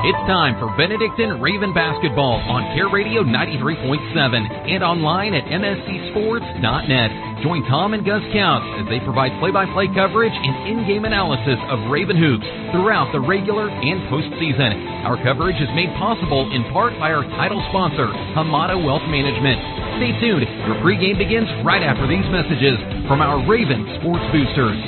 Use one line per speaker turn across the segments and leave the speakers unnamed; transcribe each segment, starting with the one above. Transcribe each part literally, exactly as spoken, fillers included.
It's time for Benedictine Raven Basketball on Care Radio ninety-three point seven and online at m s c sports dot net. Join Tom and Gus Counts as they provide play-by-play coverage and in-game analysis of Raven hoops throughout the regular and postseason. Our coverage is made possible in part by our title sponsor, Hamada Wealth Management. Stay tuned. Your pregame begins right after these messages from our Raven Sports Boosters.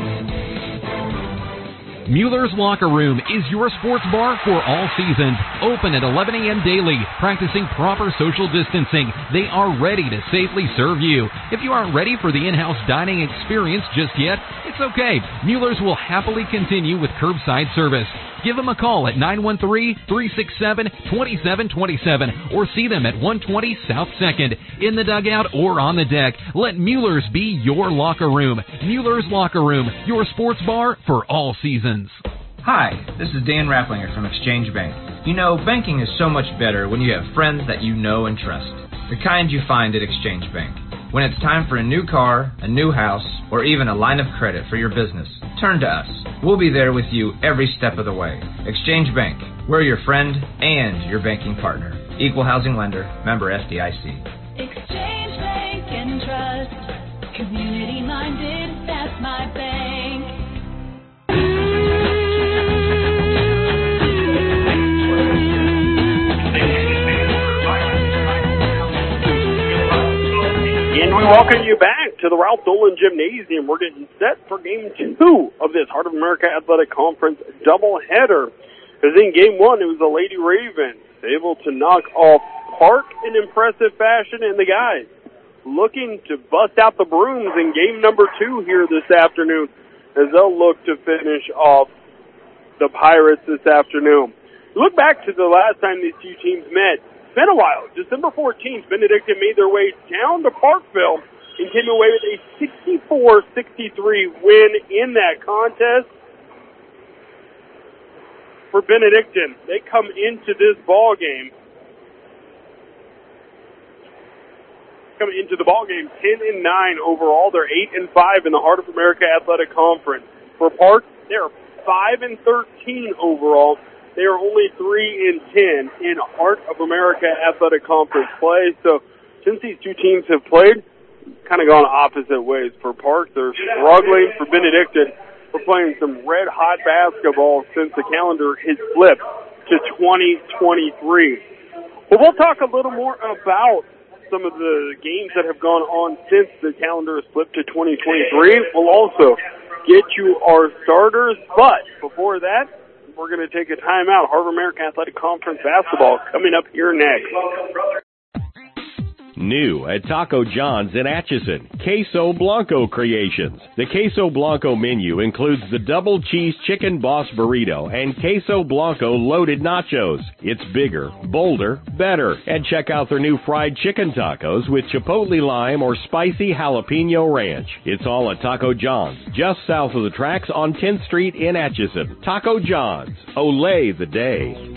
Mueller's Locker Room is your sports bar for all seasons. Open at eleven a.m. daily, practicing proper social distancing. They are ready to safely serve you. If you aren't ready for the in-house dining experience just yet, it's okay. Mueller's will happily continue with curbside service. Give them a call at nine one three, three six seven, two seven two seven or see them at one twenty South second. In the dugout or on the deck, let Mueller's be your locker room. Mueller's Locker Room, your sports bar for all seasons.
Hi, this is Dan Rapplinger from Exchange Bank. You know, banking is so much better when you have friends that you know and trust. The kind you find at Exchange Bank. When it's time for a new car, a new house, or even a line of credit for your business, turn to us. We'll be there with you every step of the way. Exchange Bank. We're your friend and your banking partner. Equal housing lender. Member F D I C.
Exchange Bank and Trust. Community minded, that's my bank.
And we welcome you back to the Ralph Dolan Gymnasium. We're getting set for game two of this Heart of America Athletic Conference doubleheader. Because in game one, it was the Lady Ravens able to knock off Park in impressive fashion, and the guys looking to bust out the brooms in game number two here this afternoon as they'll look to finish off the Pirates this afternoon. Look back to the last time these two teams met. It's been a while. December fourteenth, Benedictine made their way down to Parkville and came away with a sixty-four sixty-three win in that contest. For Benedictine, they come into this ball game, come into the ball game ten and nine overall. They're eight and five in the Heart of America Athletic Conference. For Park, they're five and thirteen overall. They are only three and ten in Heart of America Athletic Conference play. So since these two teams have played, kind of gone opposite ways. For Park, they're struggling. For Benedictine, we're playing some red-hot basketball since the calendar has flipped to twenty twenty-three. But we'll talk a little more about some of the games that have gone on since the calendar has flipped to twenty twenty-three. We'll also get you our starters. But before that, we're going to take a timeout. Heart of America Athletic Conference basketball coming up here next.
New at Taco John's in Atchison, Queso Blanco Creations. The Queso Blanco menu includes the double cheese chicken boss burrito and Queso Blanco loaded nachos. It's bigger, bolder, better. And check out their new fried chicken tacos with chipotle lime or spicy jalapeno ranch. It's all at Taco John's, just south of the tracks on tenth Street in Atchison. Taco John's. Olay the day.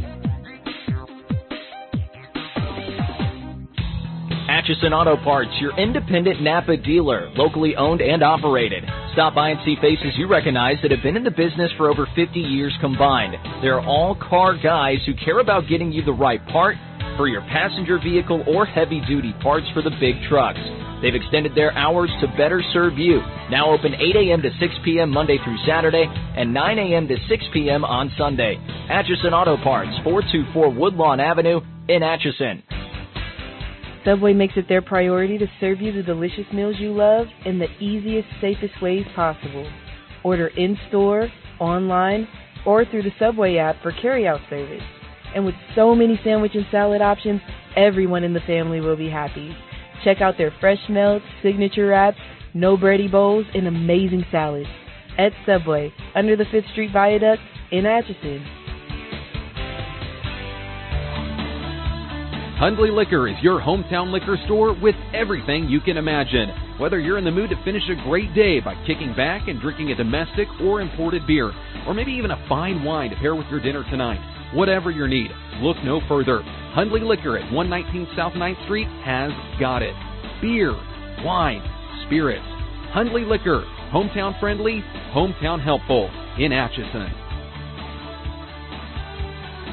Atchison Auto Parts, your independent Napa dealer, locally owned and operated. Stop by and see faces you recognize that have been in the business for over fifty years combined. They're all car guys who care about getting you the right part for your passenger vehicle or heavy-duty parts for the big trucks. They've extended their hours to better serve you. Now open eight a.m. to six p.m. Monday through Saturday and nine a.m. to six p.m. on Sunday. Atchison Auto Parts, four two four Woodlawn Avenue in Atchison.
Subway makes it their priority to serve you the delicious meals you love in the easiest, safest ways possible. Order in-store, online, or through the Subway app for carry-out service. And with so many sandwich and salad options, everyone in the family will be happy. Check out their fresh melts, signature wraps, no bready bowls, and amazing salads. At Subway, under the fifth Street Viaduct in Atchison.
Hundley Liquor is your hometown liquor store with everything you can imagine. Whether you're in the mood to finish a great day by kicking back and drinking a domestic or imported beer, or maybe even a fine wine to pair with your dinner tonight, whatever your need, look no further. Hundley Liquor at one nineteen South ninth Street has got it. Beer, wine, spirits. Hundley Liquor, hometown friendly, hometown helpful in Atchison.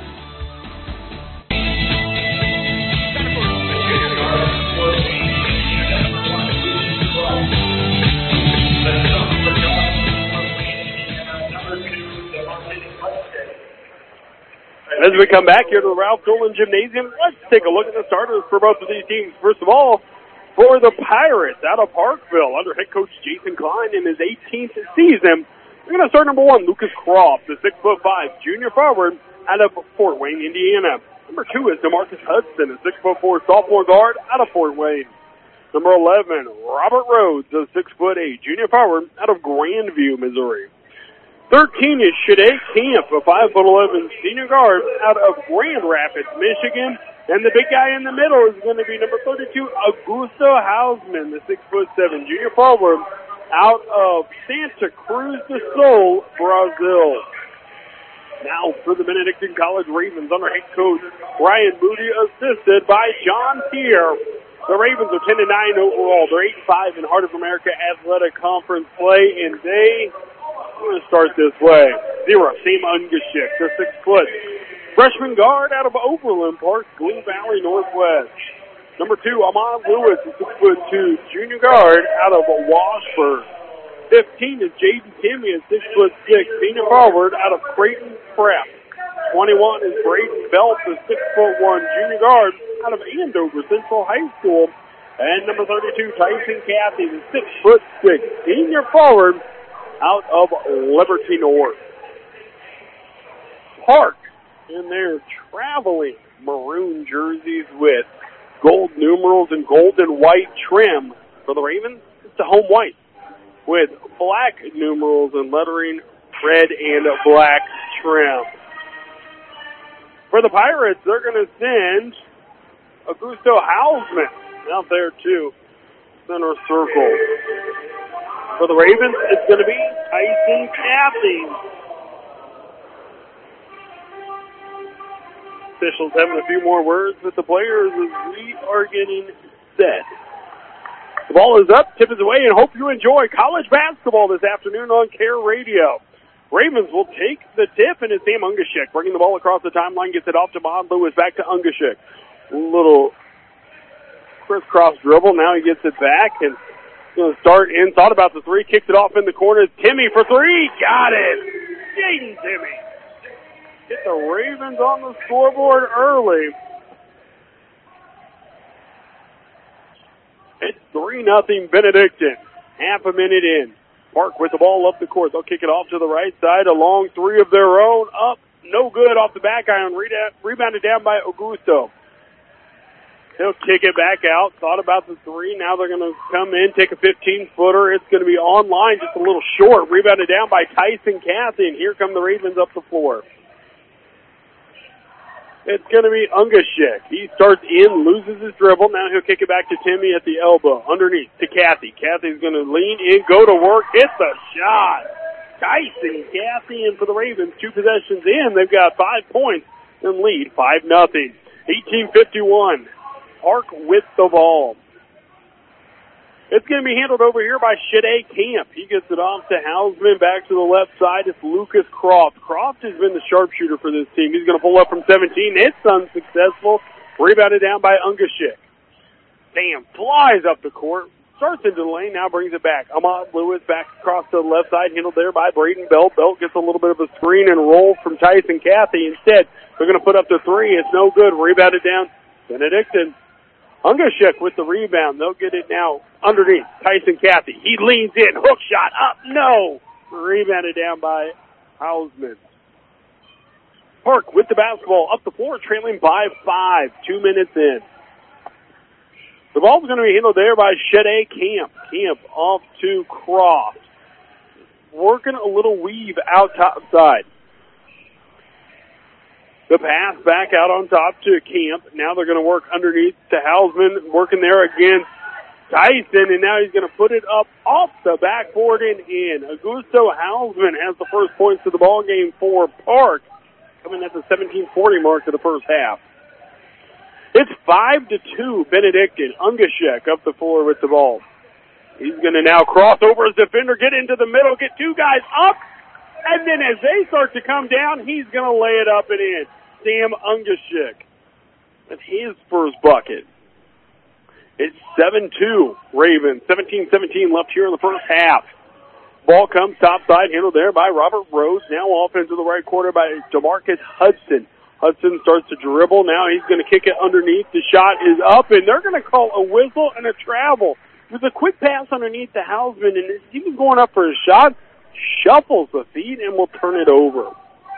As we come back here to the Ralph Dolan Gymnasium, let's take a look at the starters for both of these teams. First of all, for the Pirates out of Parkville, under head coach Jason Klein in his eighteenth season, we're going to start number one, Lucas Croft, the six foot five junior forward out of Fort Wayne, Indiana. Number two is DeMarcus Hudson, a six foot four sophomore guard out of Fort Wayne. Number eleven, Robert Rhodes, a six foot eight junior forward out of Grandview, Missouri. thirteen is Shade Camp, a five foot eleven senior guard out of Grand Rapids, Michigan. And the big guy in the middle is going to be number thirty-two, Augusto Hausman, the six foot seven junior forward out of Santa Cruz do Sul, Brazil. Now for the Benedictine College Ravens under head coach Ryan Moody, assisted by John Tier. The Ravens are ten and nine overall. They're eight and five in Heart of America Athletic Conference play, and they I'm going to start this way. Zero, Sam Ungashik, the six foot freshman guard out of Overland Park, Blue Valley Northwest. Number two, Ahmad Lewis, the six foot two junior guard out of Washburn. Fifteen is Jaden Timmy, a six foot six senior forward out of Creighton Prep. Twenty-one is Braden Belt, the six foot one junior guard out of Andover Central High School. And number thirty-two, Tyson Cathy, the six foot six senior forward out of Liberty North. Park in their traveling maroon jerseys with gold numerals and gold and white trim. For the Ravens, it's a home white with black numerals and lettering, red and black trim. For the Pirates, they're going to send Augusto Hausman out there too, center circle. For the Ravens, it's going to be Tyson Cathy. Officials having a few more words with the players as we are getting set. The ball is up, tip is away, and hope you enjoy college basketball this afternoon on Care Radio. Ravens will take the tip, and it's Sam Ungashik bringing the ball across the timeline, gets it off to Mon Lewis, back to Ungashik. A little crisscross dribble, now he gets it back, and going to start in, thought about the three, kicks it off in the corner. Timmy for three, got it! Jaden Timmy. Get the Ravens on the scoreboard early. It's three nothing Benedictine. Half a minute in. Park with the ball up the court. They'll kick it off to the right side. A long three of their own. Up. No good off the back iron. Rebounded down by Augusto. He'll kick it back out. Thought about the three. Now they're going to come in, take a fifteen-footer. It's going to be online, just a little short. Rebounded down by Tyson Cathy. And here come the Ravens up the floor. It's going to be Ungashik. He starts in, loses his dribble. Now he'll kick it back to Timmy at the elbow. Underneath to Cathy. Cathy's going to lean in, go to work, hit the shot. Tyson Cathy in for the Ravens. Two possessions in. They've got five points and lead five nothing. eighteen fifty-one. Park with the ball. It's going to be handled over here by Shade Camp. He gets it off to Hausman, back to the left side. It's Lucas Croft. Croft has been the sharpshooter for this team. He's going to pull up from seventeen. It's unsuccessful. Rebounded down by Ungashik. Bam, flies up the court. Starts into the lane, now brings it back. Ahmad Lewis back across to the left side, handled there by Braden Belt. Belt gets a little bit of a screen and roll from Tyson Cathy. Instead, they're going to put up the three. It's no good. Rebounded down. Benedictine. Ungashik with the rebound. They'll get it now underneath. Tyson Cathy. He leans in. Hook shot up. No. Rebounded down by Hausman. Park with the basketball up the floor, trailing by five. Two minutes in. The ball's going to be handled there by Shade Camp. Camp off to Croft. Working a little weave out top side. The pass back out on top to Camp. Now they're going to work underneath to Hausman, working there against Tyson, and now he's going to put it up off the backboard and in. Augusto Hausman has the first points of the ball game for Park, coming at the seventeen forty mark of the first half. It's five to two Benedictine. Ungashik up the floor with the ball. He's going to now cross over his defender, get into the middle, get two guys up, and then as they start to come down, he's going to lay it up and in. Sam Ungashik. That's his first bucket. It's seven two Ravens. seventeen seventeen left here in the first half. Ball comes topside, handled there by Robert Rhodes. Now off into the right corner by DeMarcus Hudson. Hudson starts to dribble. Now he's going to kick it underneath. The shot is up, and they're going to call a whistle and a travel. With a quick pass underneath to Hausman, and he was going up for a shot, shuffles the feet, and will turn it over.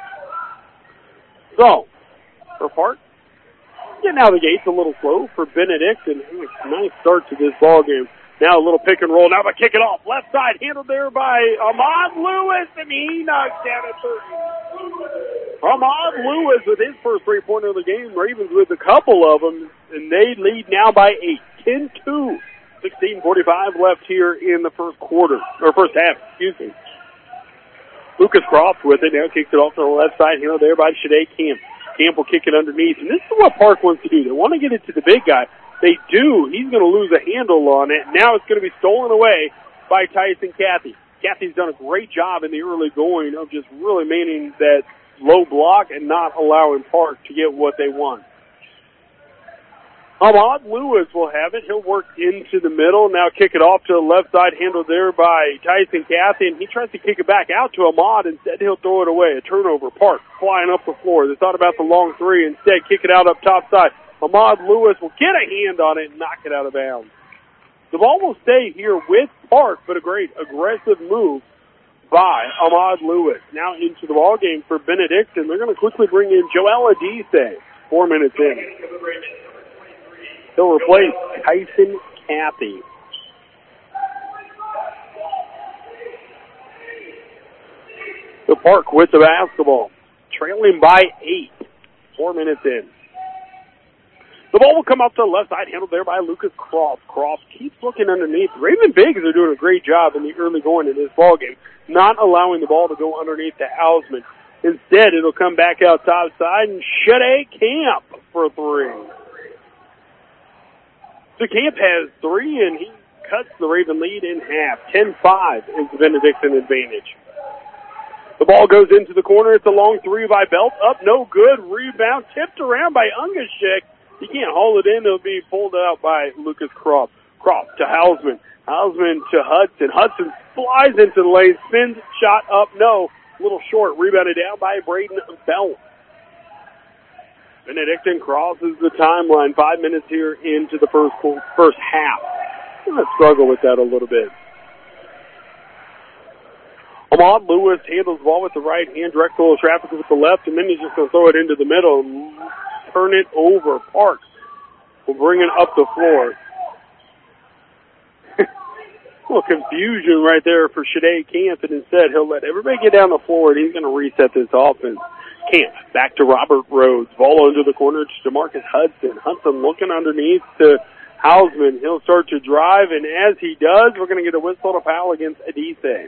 So, for Park, getting out of the gates a little slow for Benedict, and nice start to this ball game. Now a little pick and roll. Now they kick it off. Left side handled there by Ahmad Lewis, and he knocks down a three. Ahmad Lewis with his first three-pointer of the game. Ravens with a couple of them, and they lead now by eight. ten two. sixteen forty-five left here in the first quarter, or first half, excuse me. Lucas Croft with it. Now kicks it off to the left side handled there by Shade Camp. Camp will kick it underneath, and this is what Park wants to do. They want to get it to the big guy. They do. He's going to lose a handle on it. Now it's going to be stolen away by Tyson Cathy. Cathy's done a great job in the early going of just really manning that low block and not allowing Park to get what they want. Ahmad Lewis will have it. He'll work into the middle. Now kick it off to the left side, handled there by Tyson Cathy, and he tries to kick it back out to Ahmad. Instead, he'll throw it away. A turnover. Park flying up the floor. They thought about the long three. Instead, kick it out up top side. Ahmad Lewis will get a hand on it and knock it out of bounds. The ball will stay here with Park, but a great aggressive move by Ahmad Lewis. Now into the ball game for Benedict, and they're going to quickly bring in Joel Adise. Four minutes in. He'll replace Tyson Cathy. The Park with the basketball, trailing by eight. Four minutes in. The ball will come up to the left side, handled there by Lucas Croft. Croft keeps looking underneath. Raven Bigs are doing a great job in the early going in this ball game, not allowing the ball to go underneath to Hausman. Instead, it'll come back out top side, and Shade Camp for three. So Camp has three, and he cuts the Raven lead in half. ten five is the Benedictine advantage. The ball goes into the corner. It's a long three by Belt. Up, no good. Rebound tipped around by Ungashik. He can't haul it in. It'll be pulled out by Lucas Croft. Croft to Hausman. Hausman to Hudson. Hudson flies into the lane. Spins, shot up, no. A little short. Rebounded down by Braden Belt. Benedictine crosses the timeline. Five minutes here into the first first half. I'm going to struggle with that a little bit. Ahmad Lewis handles the ball with the right hand, direct flow of traffic with the left, and then he's just going to throw it into the middle and turn it over. Park will bring it up the floor. A little confusion right there for Shade Camp, and instead he'll let everybody get down the floor, and he's going to reset this offense. Camp back to Robert Rhodes. Ball into the corner to DeMarcus Hudson. Hudson looking underneath to Hausman. He'll start to drive, and as he does, we're going to get a whistle and a foul against Adise.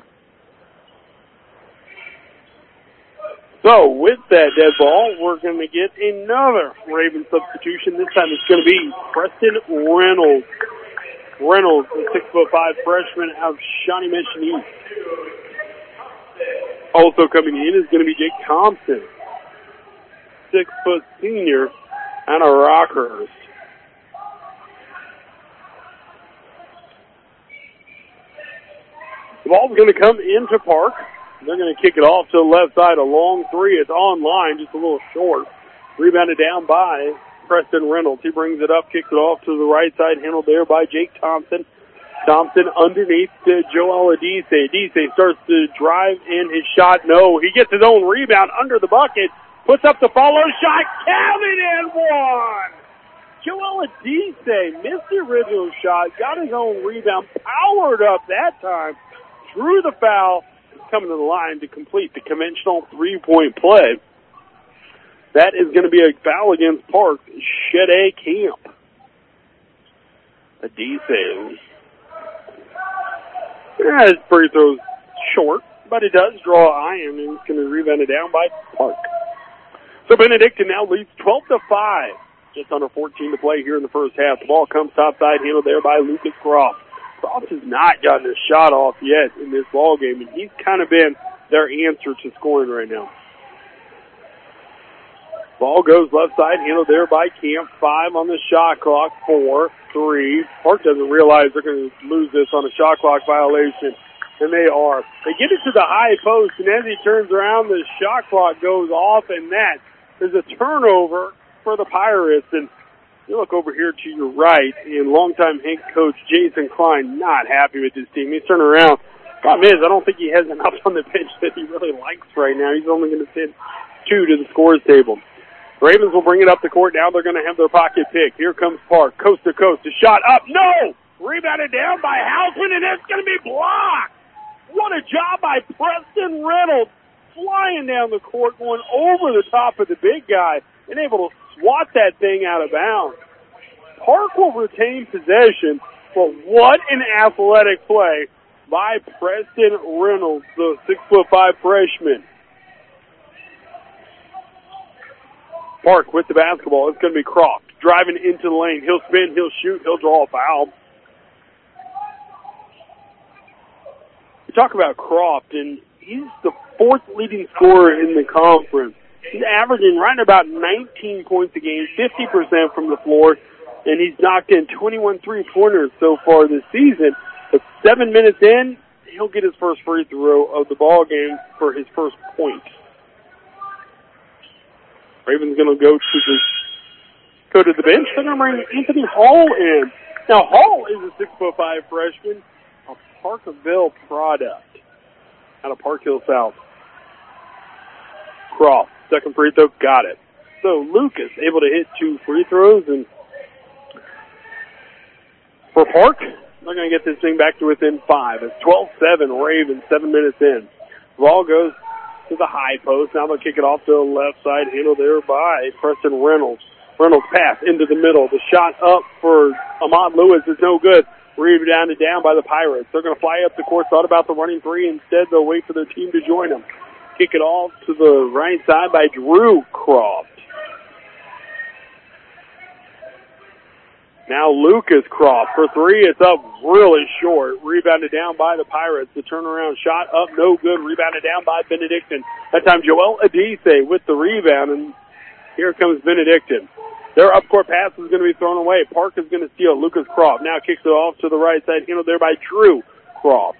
So, with that dead ball, we're going to get another Raven substitution. This time it's going to be Preston Reynolds. Reynolds, the six foot five freshman out of Shawnee Mission East. Also coming in is going to be Jake Thompson, six foot senior out of Rockhurst. The ball's going to come into Park. They're going to kick it off to the left side. A long three. It's online, just a little short. Rebounded down by Preston Reynolds. He brings it up, kicks it off to the right side, handled there by Jake Thompson. Thompson underneath to Joel Adise. Adise starts to drive in his shot. No, he gets his own rebound under the bucket. Puts up the follow shot. Counted and one. Joel Adise missed the original shot. Got his own rebound. Powered up that time. Drew the foul. Coming to the line to complete the conventional three-point play. That is going to be a foul against Park. Shade Camp. Adise. Yeah, his free throw's short, but it does draw iron, and it's going to rebound it down by Park. So Benedictine now leads twelve to five. Just under fourteen to play here in the first half. The ball comes topside, handled there by Lucas Croft. Croft has not gotten a shot off yet in this ball game, and he's kind of been their answer to scoring right now. Ball goes left side, handled there by Camp. Five on the shot clock. Four, three. Park doesn't realize they're going to lose this on a shot clock violation, and they are. They get it to the high post, and as he turns around, the shot clock goes off, and that is a turnover for the Pirates. And you look over here to your right, and longtime head coach Jason Klein not happy with his team. He's turning around. Problem is, I don't think he has enough on the bench that he really likes right now. He's only going to send two to the scores table. Ravens will bring it up the court. Now they're going to have their pocket pick. Here comes Park, coast to coast. A shot up. No! Rebounded down by Hausman, and it's going to be blocked. What a job by Preston Reynolds, flying down the court, going over the top of the big guy, and able to swat that thing out of bounds. Park will retain possession, but what an athletic play by Preston Reynolds, the six foot five freshman. Park with the basketball. It's going to be Croft driving into the lane. He'll spin, he'll shoot, he'll draw a foul. We talk about Croft, and he's the fourth leading scorer in the conference. He's averaging right about nineteen points a game, fifty percent from the floor, and he's knocked in twenty-one three-pointers so far this season. But seven minutes in, he'll get his first free throw of the ball game for his first point. Ravens going to go to the go to the bench. They're going to bring Anthony Hall in. Now, Hall is a six foot five freshman, a Parkerville product out of Park Hill South. Croft, second free throw, got it. So Lucas able to hit two free throws, and for Park, they're going to get this thing back to within five. It's twelve seven, Ravens, seven minutes in. Ball goes to the high post. Now they'll kick it off to the left side, handled there by Preston Reynolds. Reynolds pass into the middle. The shot up for Ahmad Lewis is no good. Rebounded down by the Pirates. They're going to fly up the court. Thought about the running three. Instead, they'll wait for their team to join them. Kick it off to the right side by Drew Croft. Now Lucas Croft for three. It's up really short. Rebounded down by the Pirates. The turnaround shot up no good. Rebounded down by Benedictine. That time Joel Adise with the rebound, and here comes Benedictine. Their up-court pass is going to be thrown away. Park is going to steal. Lucas Croft now kicks it off to the right side, handled there by Drew Croft.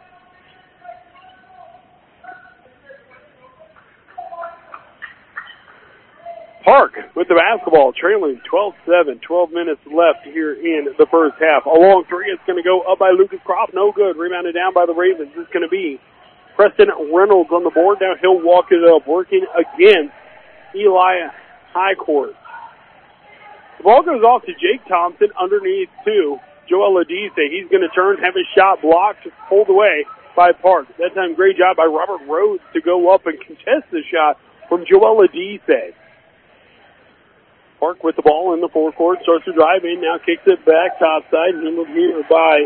Park with the basketball, trailing twelve seven, twelve minutes left here in the first half. A long three, it's going to go up by Lucas Croft, no good. Rebounded down by the Ravens. It's going to be Preston Reynolds on the board. Now he'll walk it up, working against Eli Highcourt. The ball goes off to Jake Thompson underneath to Joel Adise. He's going to turn, have his shot blocked, pulled away by Park. That time, great job by Robert Rhodes to go up and contest the shot from Joel Adise. Park with the ball in the forecourt, starts to drive in, now kicks it back topside, handled here by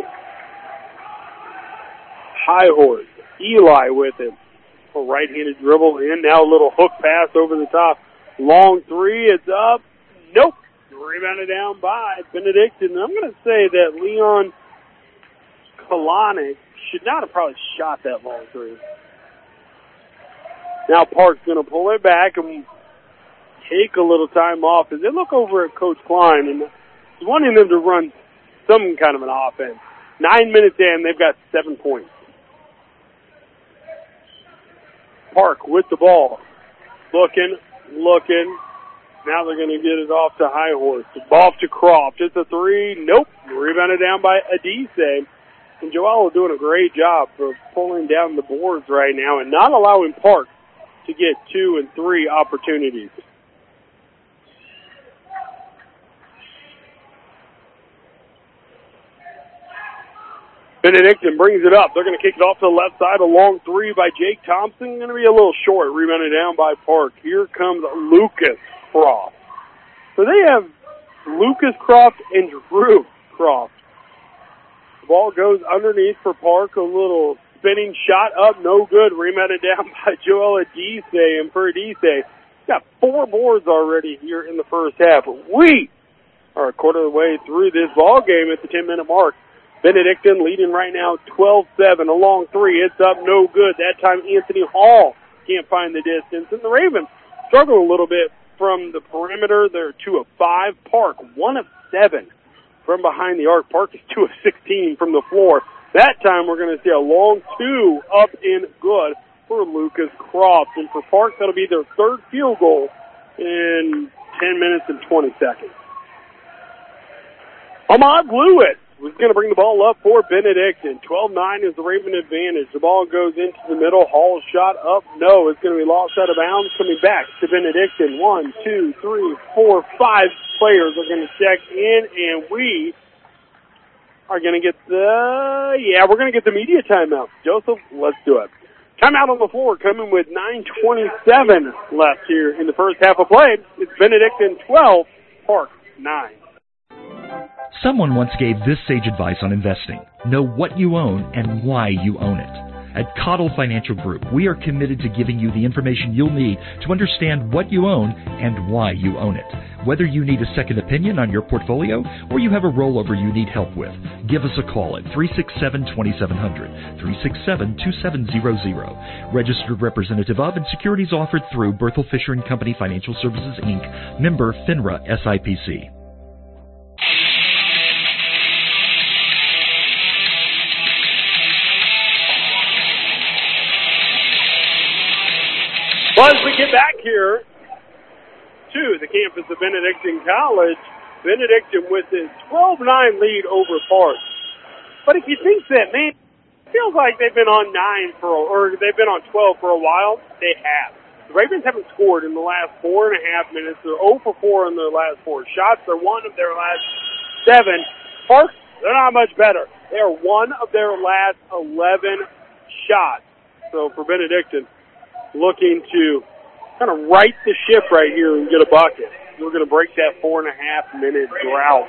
Highhorse. Eli with him. A right-handed dribble in, now a little hook pass over the top. Long three, it's up. Nope. Rebounded down by Benedictine. I'm going to say that Leon Kalanick should not have probably shot that long three. Now Park's going to pull it back and take a little time off as they look over at Coach Klein and he's wanting them to run some kind of an offense. Nine minutes in, they've got seven points. Park with the ball. Looking, looking. Now they're going to get it off to Highhorse. Ball to Croft. It's a three. Nope. Rebounded down by Adise. And Joel is doing a great job for pulling down the boards right now and not allowing Park to get two and three opportunities. Benedictine brings it up. They're going to kick it off to the left side. A long three by Jake Thompson. Going to be a little short. Rebounded down by Park. Here comes Lucas Croft. So they have Lucas Croft and Drew Croft. The ball goes underneath for Park. A little spinning shot up. No good. Rebounded down by Joel Adise. And for Adise, he's got four boards already here in the first half. We are a quarter of the way through this ball game at the ten-minute mark. Benedictine leading right now twelve seven. A long three. It's up. No good. That time Anthony Hall can't find the distance. And the Ravens struggle a little bit from the perimeter. They're two of five. Park, one of seven from behind the arc. Park is two of sixteen from the floor. That time we're going to see a long two up and good for Lucas Croft. And for Park, that'll be their third field goal in ten minutes and twenty seconds. Ahmad Lewis was going to bring the ball up for Benedictine. twelve nine is the Raven advantage. The ball goes into the middle. Hall's shot up. No, it's going to be lost out of bounds. Coming back to Benedictine. One, two, three, four, five players are going to check in, and we are going to get the, yeah, we're going to get the media timeout. Joseph, let's do it. Timeout on the floor coming with nine twenty-seven left here in the first half of play. It's Benedictine twelve, Park nine.
Someone once gave this sage advice on investing. Know what you own and why you own it. At Cottle Financial Group, we are committed to giving you the information you'll need to understand what you own and why you own it. Whether you need a second opinion on your portfolio or you have a rollover you need help with, give us a call at three six seven, two seven zero zero, three six seven, two seven zero zero. Registered representative of and securities offered through Berthel Fisher and Company Financial Services, Incorporated. Member FINRA S I P C.
Well, as we get back here to the campus of Benedictine College, Benedictine with his twelve nine lead over Park. But if you think that, man, it feels like they've been on nine for, or they've been on twelve for a while, they have. The Ravens haven't scored in the last four and a half minutes. They're zero for four in their last four shots. They're one of their last seven. Park, they're not much better. They are one of their last eleven shots. So for Benedictine, looking to kind of right the ship right here and get a bucket. We're going to break that four and a half minute drought.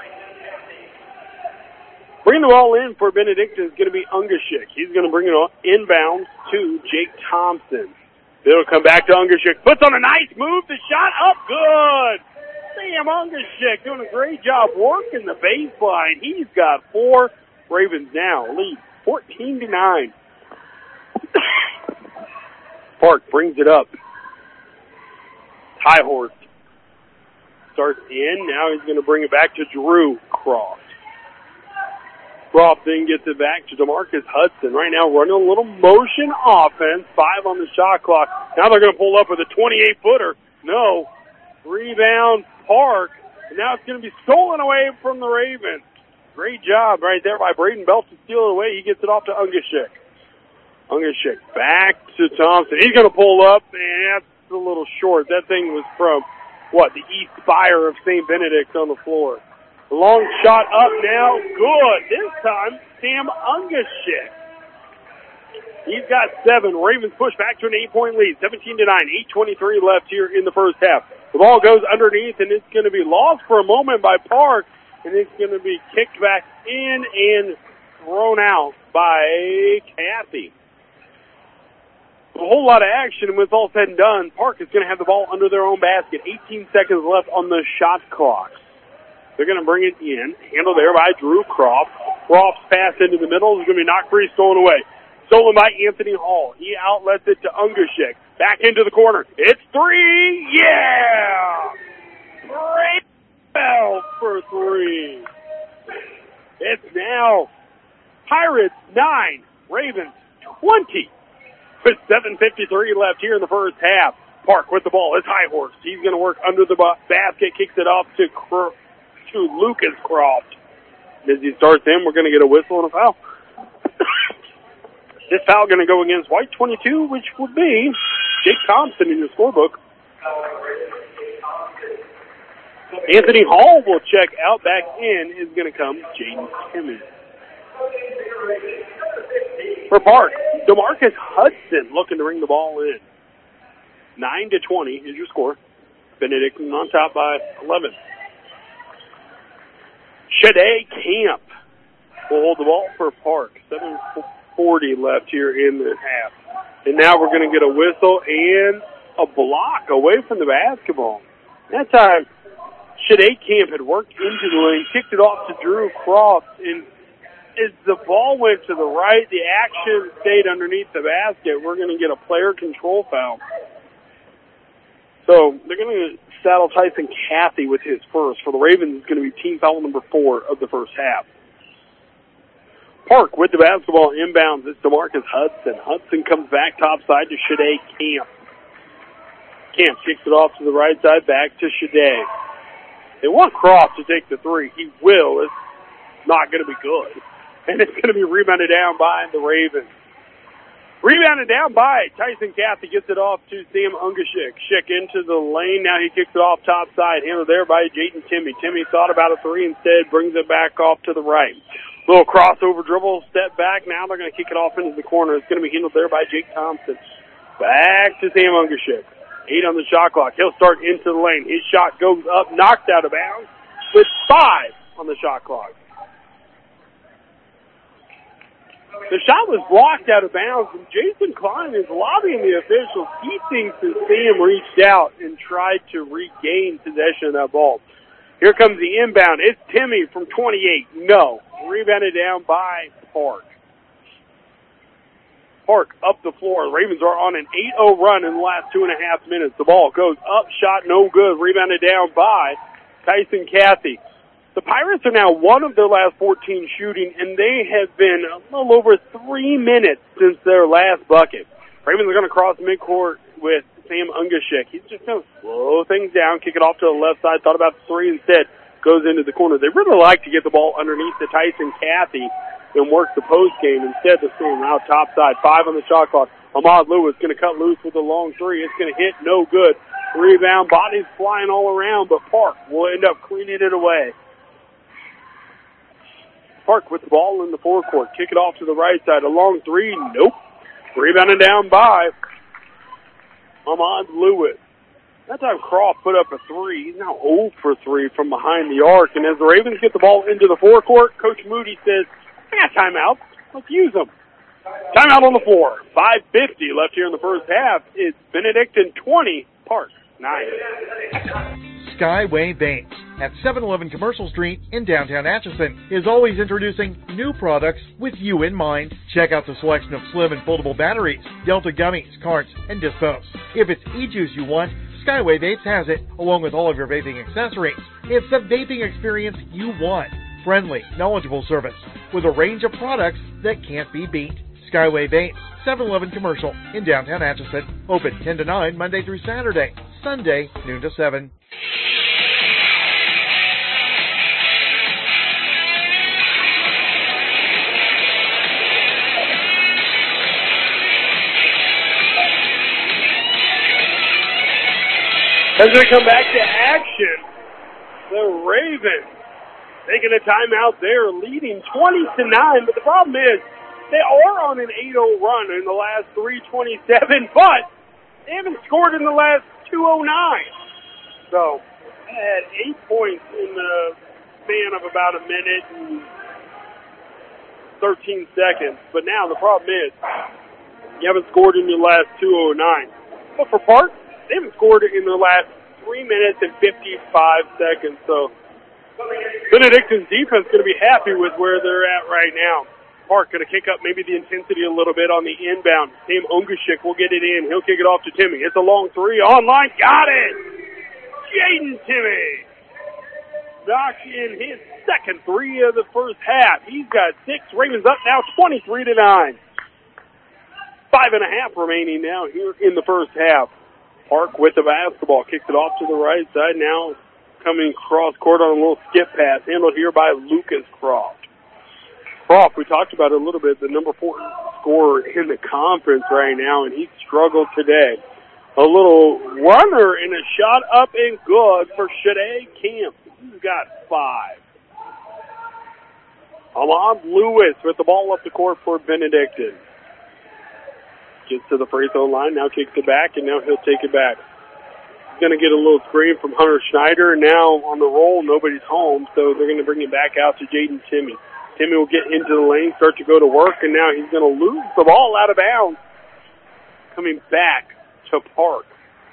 Bringing the ball in for Benedictine is going to be Ungashik. He's going to bring it on inbounds to Jake Thompson. It'll come back to Ungashik. Puts on a nice move. The shot up good. Sam Ungashik doing a great job working the baseline. He's got four. Ravens now lead fourteen to nine. Park brings it up. Highhorse starts in. Now he's going to bring it back to Drew Croft. Croft then gets it back to DeMarcus Hudson. Right now running a little motion offense. Five on the shot clock. Now they're going to pull up with a twenty-eight footer. No. Rebound Park. And now it's going to be stolen away from the Ravens. Great job right there by Braden Belt to steal it away. He gets it off to Ungashik. Ungashik back to Thompson. He's going to pull up, and that's a little short. That thing was from, what, the east spire of Saint Benedict on the floor. The long shot up now. Good. This time, Sam Ungashik. He's got seven. Ravens push back to an eight-point lead, seventeen to nine. eight twenty-three left here in the first half. The ball goes underneath, and it's going to be lost for a moment by Park, and it's going to be kicked back in and thrown out by Kathy. A whole lot of action, and when it's all said and done, Park is going to have the ball under their own basket. eighteen seconds left on the shot clock. They're going to bring it in. Handled there by Drew Croft. Croft's pass into the middle is going to be knocked free, stolen away. Stolen by Anthony Hall. He outlets it to Ungashik. Back into the corner. It's three. Yeah! Great bell for three. It's now Pirates nine, Ravens twenty. With seven fifty-three left here in the first half. Park with the ball. It's Highhorse. He's going to work under the basket. Kicks it off to to Lucas Croft. As he starts in, we're going to get a whistle and a foul. This foul going to go against White twenty-two, which would be Jake Thompson in your scorebook. Anthony Hall will check out. Back in is going to come Jaden Timmons. For Park, DeMarcus Hudson looking to bring the ball in. nine to twenty is your score. Benedictine on top by eleven. Shade Camp will hold the ball for Park. seven forty left here in the half. And now we're going to get a whistle and a block away from the basketball. That time, Shade Camp had worked into the lane, kicked it off to Drew Croft, and as the ball went to the right, the action stayed underneath the basket. We're going to get a player control foul. So they're going to saddle Tyson Cathy with his first. For the Ravens, it's going to be team foul number four of the first half. Park with the basketball inbounds. It's DeMarcus Hudson. Hudson comes back topside to Shade Camp. Camp kicks it off to the right side, back to Shade. They want Croft to take the three. He will. It's not going to be good. And it's going to be rebounded down by the Ravens. Rebounded down by Tyson Cathy. Gets it off to Sam Ungashik. Schick into the lane. Now he kicks it off top side. Handled there by Jaden Timmy. Timmy thought about a three instead. Brings it back off to the right. Little crossover dribble. Step back. Now they're going to kick it off into the corner. It's going to be handled there by Jake Thompson. Back to Sam Ungashik. Eight on the shot clock. He'll start into the lane. His shot goes up. Knocked out of bounds with five on the shot clock. The shot was blocked out of bounds, and Jason Klein is lobbying the officials. He thinks that Sam reached out and tried to regain possession of that ball. Here comes the inbound. It's Timmy from twenty-eight. No. Rebounded down by Park. Park up the floor. The Ravens are on an eight oh run in the last two and a half minutes. The ball goes up, shot no good. Rebounded down by Tyson Cathy. The Pirates are now one of their last fourteen shooting, and they have been a little over three minutes since their last bucket. Ravens are going to cross midcourt with Sam Ungashik. He's just going to slow things down, kick it off to the left side, thought about the three instead, goes into the corner. They really like to get the ball underneath to Tyson Cathy and work the post game. Instead, they're seeing out top side. Five on the shot clock. Ahmad Lewis going to cut loose with a long three. It's going to hit no good. Rebound, bodies flying all around, but Park will end up cleaning it away. Park with the ball in the forecourt. Kick it off to the right side. A long three. Nope. Rebounded down by Ahmad Lewis. That time Croft put up a three. He's now zero for three from behind the arc. And as the Ravens get the ball into the forecourt, Coach Moody says, I got timeouts. Let's use them. Timeout on the floor. five fifty left here in the first half. It's Benedictine twenty, Park nine.
Skyway Vapes at seven eleven Commercial Street in downtown Atchison is always introducing new products with you in mind. Check out the selection of slim and foldable batteries, Delta gummies, carts, and dispos. If it's e-juice you want, Skyway Vapes has it, along with all of your vaping accessories. It's the vaping experience you want. Friendly, knowledgeable service with a range of products that can't be beat. Skyway Vapes, seven eleven Commercial in downtown Atchison. Open ten to nine Monday through Saturday. Sunday, noon to seven.
As we come back to action, the Ravens taking a timeout there, leading twenty to nine. But the problem is they are on an eight oh run in the last three twenty-seven, but they haven't scored in the last two oh nine. So they had eight points in the span of about a minute and thirteen seconds. But now the problem is you haven't scored in your last two oh nine. But for Park, they haven't scored in their last three minutes and fifty-five seconds. So Benedictine's defense going to be happy with where they're at right now. Park going to kick up maybe the intensity a little bit on the inbound. Sam Ungashik will get it in. He'll kick it off to Timmy. It's a long three. Online. Got it! Jaden Timmy knocks in his second three of the first half. He's got six. Ravens up now twenty-three to nine. Five and a half remaining now here in the first half. Park with the basketball. Kicks it off to the right side. Now coming cross court on a little skip pass. Handled here by Lucas Croft. Croft, we talked about it a little bit, the number four scorer in the conference right now, and he struggled today. A little runner and a shot up and good for Shade Camp. He's got five. Ahmad Lewis with the ball up the court for Benedictine. Gets to the free throw line, now kicks it back, and now he'll take it back. He's going to get a little screen from Hunter Schneider. Now on the roll, nobody's home, so they're going to bring it back out to Jaden Timmy. Timmy will get into the lane, start to go to work, and now he's going to lose the ball out of bounds. Coming back to Park.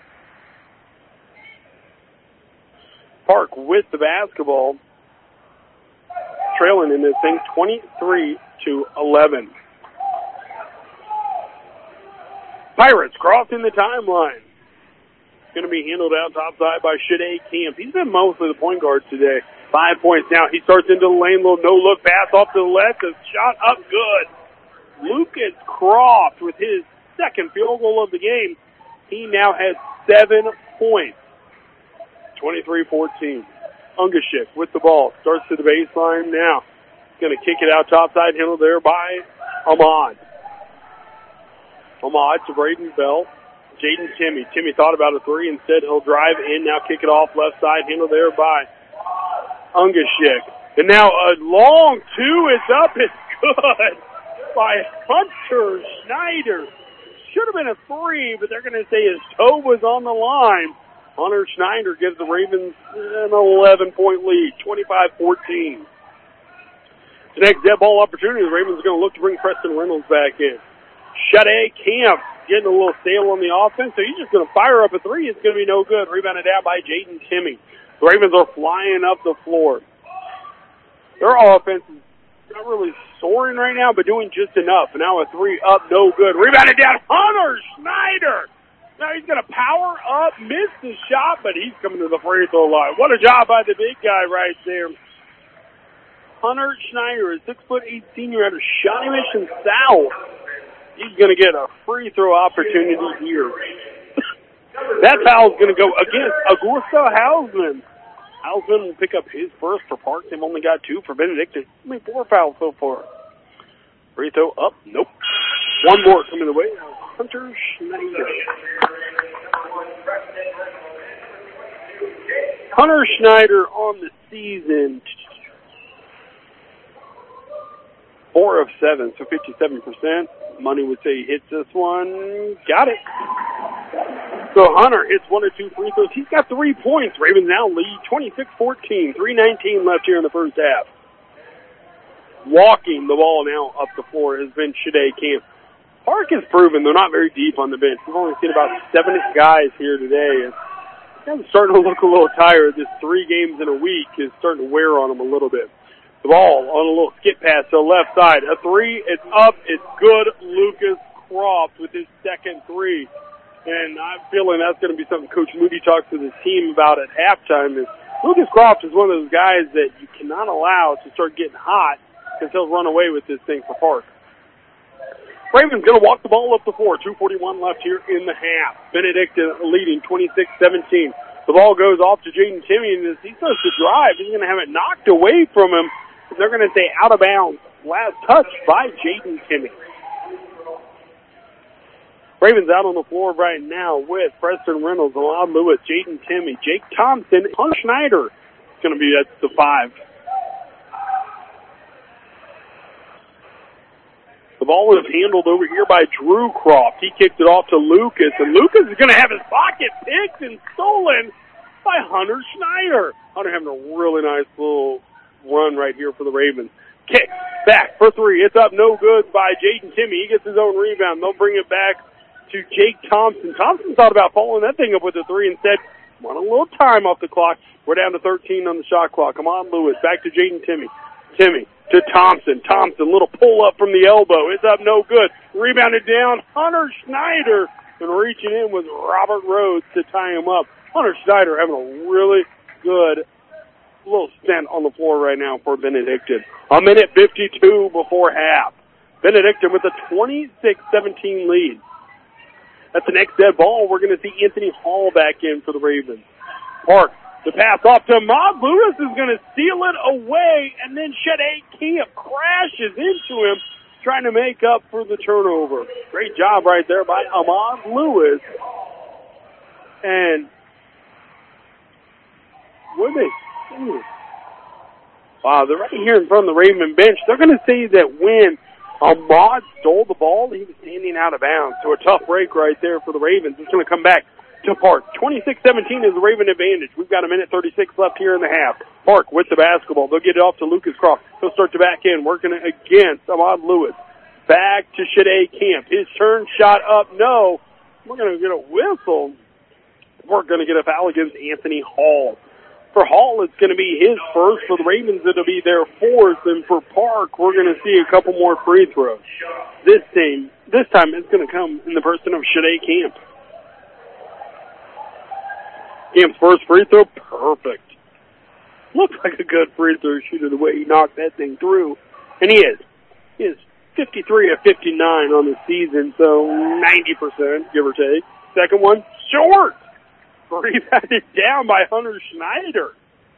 Park with the basketball, trailing in this thing twenty-three to eleven. Pirates crossing the timeline. going to be handled out topside by Shade Camp. He's been mostly the point guard today. Five points now. He starts into the lane, little no-look pass off to the left. A shot up good. Lucas Croft with his second field goal of the game. He now has seven points. twenty-three fourteen. Ungashik with the ball. Starts to the baseline now. Going to kick it out topside, handled there by Ahmad. Ahmad to Braden Bell. Jaden Timmy. Timmy thought about a three. Instead, he'll drive in. Now kick it off left side. Handled there by Ungashik. And now a long two is up. It's good by Hunter Schneider. Should have been a three, but they're going to say his toe was on the line. Hunter Schneider gives the Ravens an eleven-point lead, twenty-five fourteen. The next dead ball opportunity, the Ravens are going to look to bring Preston Reynolds back in. Shade Camp getting a little stale on the offense, so he's just going to fire up a three. It's going to be no good. Rebounded out by Jaden Timmy. The Ravens are flying up the floor. Their offense is not really soaring right now, but doing just enough. And now a three up, no good. Rebounded down, Hunter Schneider. Now he's going to power up, miss the shot, but he's coming to the free throw line. What a job by the big guy right there. Hunter Schneider, a six foot eight senior out of Shawnee Mission South. He's going to get a free throw opportunity here. That foul's going to go against Augusta Hausman. Hausman will pick up his first for Park. They've only got two for Benedictine. Only four fouls so far. Free throw up. Nope. One more coming the way. Hunter Schneider. Hunter Schneider on the season. Four of seven, so fifty-seven percent. Money would say he hits this one. Got it. So Hunter hits one or two free throws. He's got three points. Ravens now lead twenty-six fourteen. three nineteen left here in the first half. Walking the ball now up the floor has been Shade Camp. Park has proven they're not very deep on the bench. We've only seen about seven guys here today. And it's starting to look a little tired. This three games in a week is starting to wear on them a little bit. The ball on a little skip pass to the left side. A three, it's up, it's good. Lucas Croft with his second three. And I'm feeling that's going to be something Coach Moody talks to the team about at halftime. Is Lucas Croft is one of those guys that you cannot allow to start getting hot because he'll run away with this thing for Park. Ravens going to walk the ball up the floor. two forty-one left here in the half. Benedictine leading twenty-six seventeen. The ball goes off to Jaden Timmy, and as he's supposed to drive, he's going to have it knocked away from him. And they're going to say out of bounds. Last touch by Jaden Timmy. Ravens out on the floor right now with Preston Reynolds, Alon Lewis, Jaden Timmy, Jake Thompson, Hunter Schneider. It's going to be at the five. The ball was handled over here by Drew Croft. He kicked it off to Lucas, and Lucas is going to have his pocket picked and stolen by Hunter Schneider. Hunter having a really nice little run right here for the Ravens. Kick back for three. It's up, no good by Jaden Timmy. He gets his own rebound. They'll bring it back to Jake Thompson. Thompson thought about following that thing up with a three and said, want a little time off the clock. We're down to thirteen on the shot clock. Come on, Lewis. Back to Jaden Timmy. Timmy to Thompson. Thompson, little pull up from the elbow. It's up, no good. Rebounded down. Hunter Schneider. And reaching in with Robert Rhodes to tie him up. Hunter Schneider having a really good little stint on the floor right now for Benedictine. A minute fifty-two before half. Benedictine with a twenty-six seventeen lead. That's the next dead ball. We're going to see Anthony Hall back in for the Ravens. Park. The pass off to Ahmad Lewis is going to steal it away, and then Shade Camp crashes into him, trying to make up for the turnover. Great job right there by Ahmad Lewis. And what are they saying? Wow, they're right here in front of the Raven bench. They're going to say that when Ahmad stole the ball, he was standing out of bounds. So a tough break right there for the Ravens. It's going to come back to Park. twenty-six seventeen is the Raven advantage. We've got a minute thirty-six left here in the half. Park with the basketball. They'll get it off to Lucas Croft. He'll start to back in, working it against Ahmad Lewis. Back to Shade Camp. His turn shot up. No. We're going to get a whistle. We're going to get a foul against Anthony Hall. For Hall, it's going to be his first. For the Ravens, it'll be their fourth. And for Park, we're going to see a couple more free throws. This team, this time it's going to come in the person of Shade Camp. Camp's first free throw, perfect. Looks like a good free throw shooter the way he knocked that thing through. And he is. He is fifty-three of fifty-nine on the season, so ninety percent, give or take. Second one, short. Rebounded down by Hunter Schneider.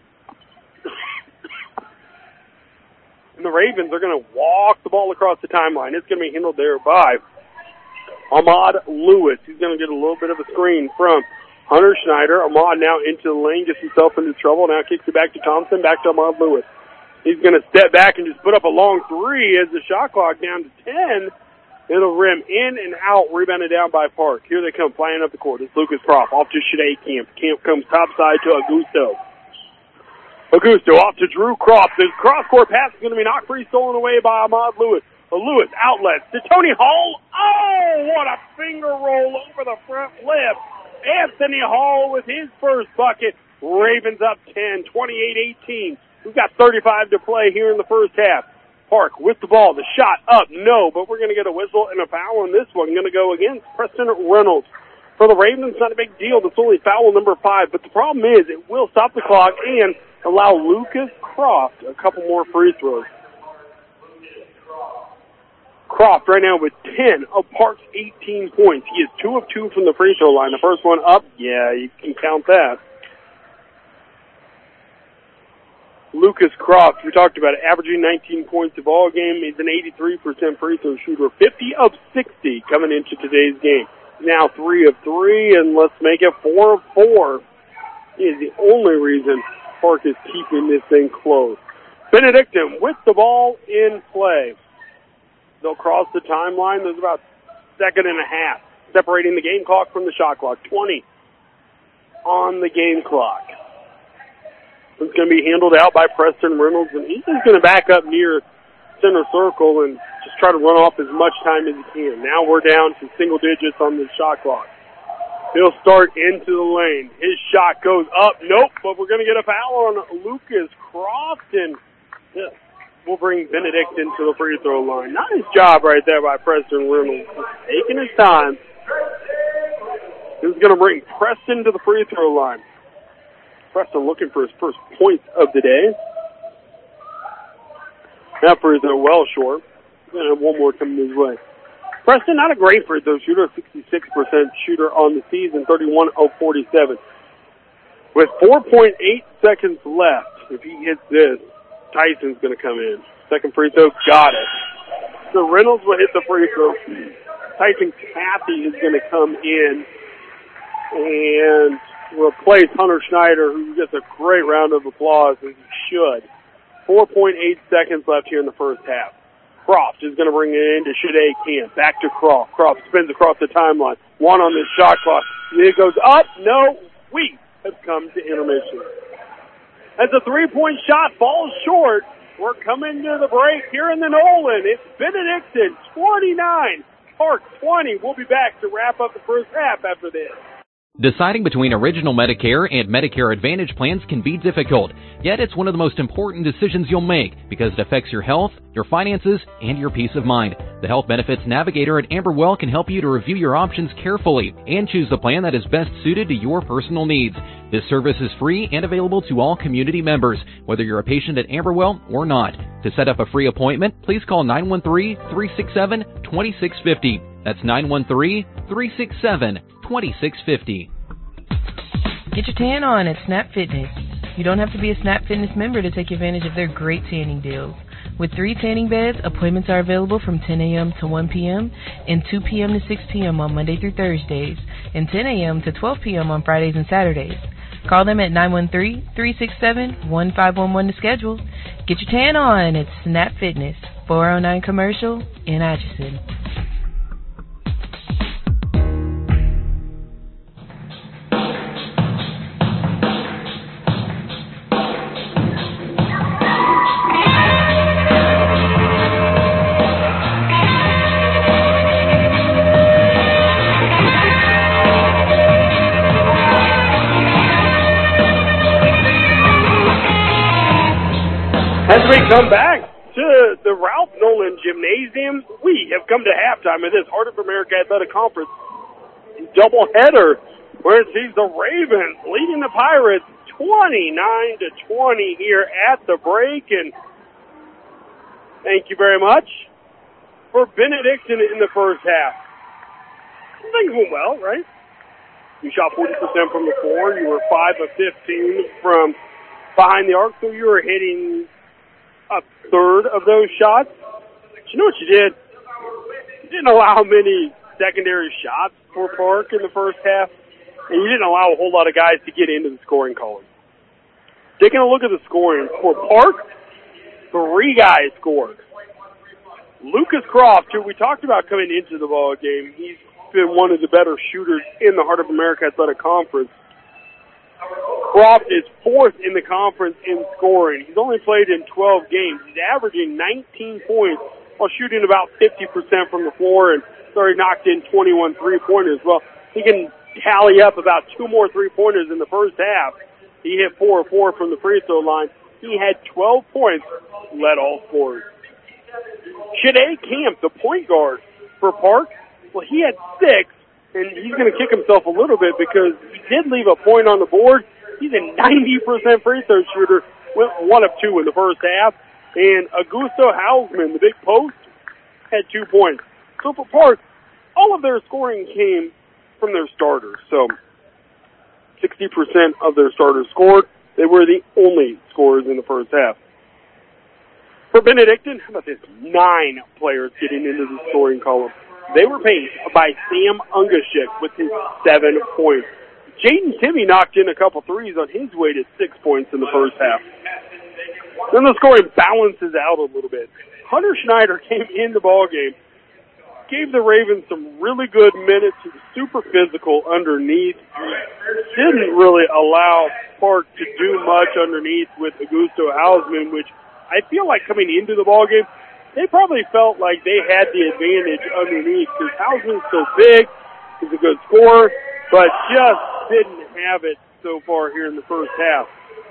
And the Ravens are going to walk the ball across the timeline. It's going to be handled there by Ahmad Lewis. He's going to get a little bit of a screen from Hunter Schneider. Ahmad now into the lane, gets himself into trouble. Now kicks it back to Thompson, back to Ahmad Lewis. He's going to step back and just put up a long three as the shot clock down to ten. It'll rim in and out, rebounded down by Park. Here they come, flying up the court. It's Lucas Croft off to Shade Camp. Camp comes topside to Augusto. Augusto off to Drew Croft. The cross-court pass is going to be knocked free, stolen away by Ahmad Lewis. A Lewis outlets to Tony Hall. Oh, what a finger roll over the front lip. Anthony Hall with his first bucket. Ravens up ten, twenty-eight eighteen. We've got thirty-five to play here in the first half. Park with the ball. The shot up, no, but we're going to get a whistle and a foul on this one. Going to go against Preston Reynolds. For the Ravens, not a big deal. That's only foul number five, but the problem is it will stop the clock and allow Lucas Croft a couple more free throws. Croft right now with ten of Park's eighteen points. He is two of two from the free throw line. The first one up, yeah, you can count that. Lucas Croft, we talked about it, averaging nineteen points a ball game. He's an eighty-three percent free throw shooter, fifty of sixty coming into today's game. Now three of three, and let's make it four of four. He is the only reason Park is keeping this thing close. Benedictine with the ball in play. They'll cross the timeline. There's about a second and a half separating the game clock from the shot clock. twenty on the game clock. It's going to be handled out by Preston Reynolds, and he's just going to back up near center circle and just try to run off as much time as he can. Now we're down to single digits on the shot clock. He'll start into the lane. His shot goes up. Nope, but we're going to get a foul on Lucas Croft, and yeah, we'll bring Benedict into the free throw line. Nice job right there by Preston Reynolds. Taking his time. This is going to bring Preston to the free throw line. Preston looking for his first point of the day. That free throw well short. Going to have one more coming his way. Preston, not a great free throw shooter, sixty-six percent shooter on the season, thirty-one of forty-seven. With four point eight seconds left, if he hits this, Tyson's going to come in. Second free throw, got it. So Reynolds will hit the free throw. Tyson Cathy is going to come in and replace Hunter Schneider, who gets a great round of applause, as he should. four point eight seconds left here in the first half. Croft is going to bring it in to Shade Camp. Back to Croft. Croft spins across the timeline. One on this shot clock. It goes up. No. We have come to intermission. As the three-point shot falls short, we're coming to the break here in the Nolan. It's Benedictine, twenty-nine. Park, twenty. We'll be back to wrap up the first half after this.
Deciding between Original Medicare and Medicare Advantage plans can be difficult, yet it's one of the most important decisions you'll make because it affects your health, your finances, and your peace of mind. The Health Benefits Navigator at Amberwell can help you to review your options carefully and choose the plan that is best suited to your personal needs. This service is free and available to all community members, whether you're a patient at Amberwell or not. To set up a free appointment, please call nine one three, three six seven, two six five zero. That's nine one three, three six seven, two six five zero.
Get your tan on at Snap Fitness. You don't have to be a Snap Fitness member to take advantage of their great tanning deals. With three tanning beds, appointments are available from ten a.m. to one p.m. and two p.m. to six p.m. on Monday through Thursdays and ten a.m. to twelve p.m. on Fridays and Saturdays. Call them at nine one three, three six seven, one five one one to schedule. Get your tan on at Snap Fitness, four oh nine Commercial in Atchison.
As we come back to the Ralph Nolan Gymnasium, we have come to halftime of this Heart of America Athletic Conference doubleheader where it sees the Ravens leading the Pirates twenty-nine to twenty here at the break. And thank you very much for Benedictine in the first half. Things went well, right? You shot forty percent from the floor. You were five of fifteen from behind the arc, so you were hitting a third of those shots. But you know what you did? You didn't allow many secondary shots for Park in the first half, and you didn't allow a whole lot of guys to get into the scoring column. Taking a look at the scoring for Park, three guys scored. Lucas Croft, who we talked about coming into the ball game, he's been one of the better shooters in the Heart of America Athletic Conference. Croft is fourth in the conference in scoring. He's only played in twelve games. He's averaging nineteen points while shooting about fifty percent from the floor, and so he knocked in twenty-one three-pointers. Well, he can tally up about two more three-pointers in the first half. He hit four or four from the free throw line. He had twelve points, led all scorers. Shanae Camp, the point guard for Park, well, he had six, and he's going to kick himself a little bit because he did leave a point on the board. He's a ninety percent free throw shooter, went one of two in the first half. And Augusto Hausman, the big post, had two points. So for Park, all of their scoring came from their starters. So sixty percent of their starters scored. They were the only scorers in the first half. For Benedictine, how about this? Nine players getting into the scoring column. They were paced by Sam Ungashik with his seven points. Jaden Timmy knocked in a couple threes on his way to six points in the first half. Then the scoring balances out a little bit. Hunter Schneider came in the ballgame, gave the Ravens some really good minutes. He was super physical underneath. Didn't really allow Park to do much underneath with Augusto Hausman, which I feel like coming into the ballgame, they probably felt like they had the advantage underneath because Hausman's so big, he's a good scorer, but just didn't have it so far here in the first half.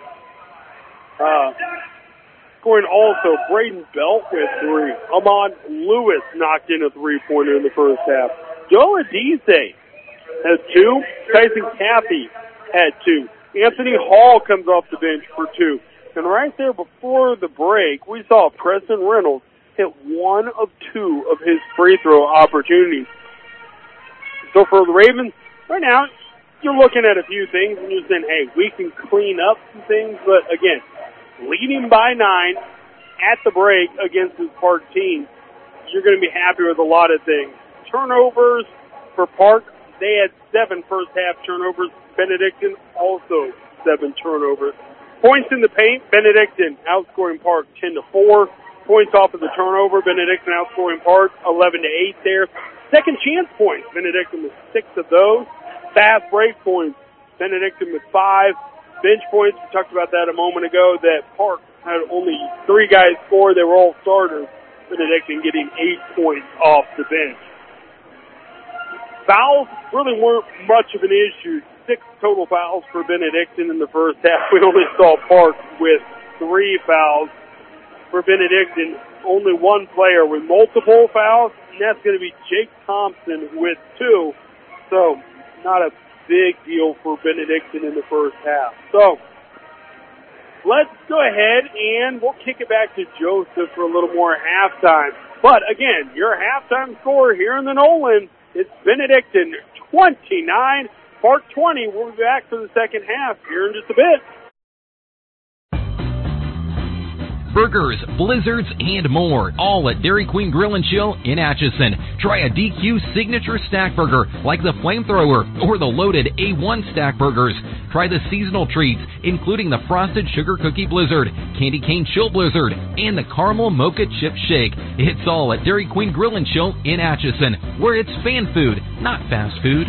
Uh, scoring also, Braden Belt with three. Ahmad Lewis knocked in a three-pointer in the first half. Joe Adise has two. Tyson Caffey had two. Anthony Hall comes off the bench for two. And right there before the break, we saw Preston Reynolds hit one of two of his free throw opportunities. So for the Ravens, right now, you're looking at a few things and you're saying, hey, we can clean up some things. But again, leading by nine at the break against this Park team, you're going to be happy with a lot of things. Turnovers for Park, they had seven first half turnovers. Benedictine also seven turnovers. Points in the paint, Benedictine outscoring Park ten to four. Points off of the turnover, Benedictine outscoring Park eleven to eight there. Second chance points, Benedictine with six of those. Fast break points, Benedictine with five. Bench points, we talked about that a moment ago, that Park had only three guys score. They were all starters. Benedictine getting eight points off the bench. Fouls really weren't much of an issue. Six total fouls for Benedictine in the first half. We only saw Park with three fouls. For Benedictine, only one player with multiple fouls, and that's going to be Jake Thompson with two. So, not a big deal for Benedictine in the first half. So, let's go ahead and we'll kick it back to Joseph for a little more halftime. But again, your halftime score here in the Nolan, it's Benedictine twenty-nine, Park twenty. We'll be back for the second half here in just a bit.
Burgers, blizzards, and more, all at Dairy Queen Grill and Chill in Atchison. Try a D Q signature stack burger like the Flamethrower or the loaded A one stack burgers. Try the seasonal treats, including the Frosted Sugar Cookie Blizzard, Candy Cane Chill Blizzard, and the Caramel Mocha Chip Shake. It's all at Dairy Queen Grill and Chill in Atchison, where it's fan food, not fast food.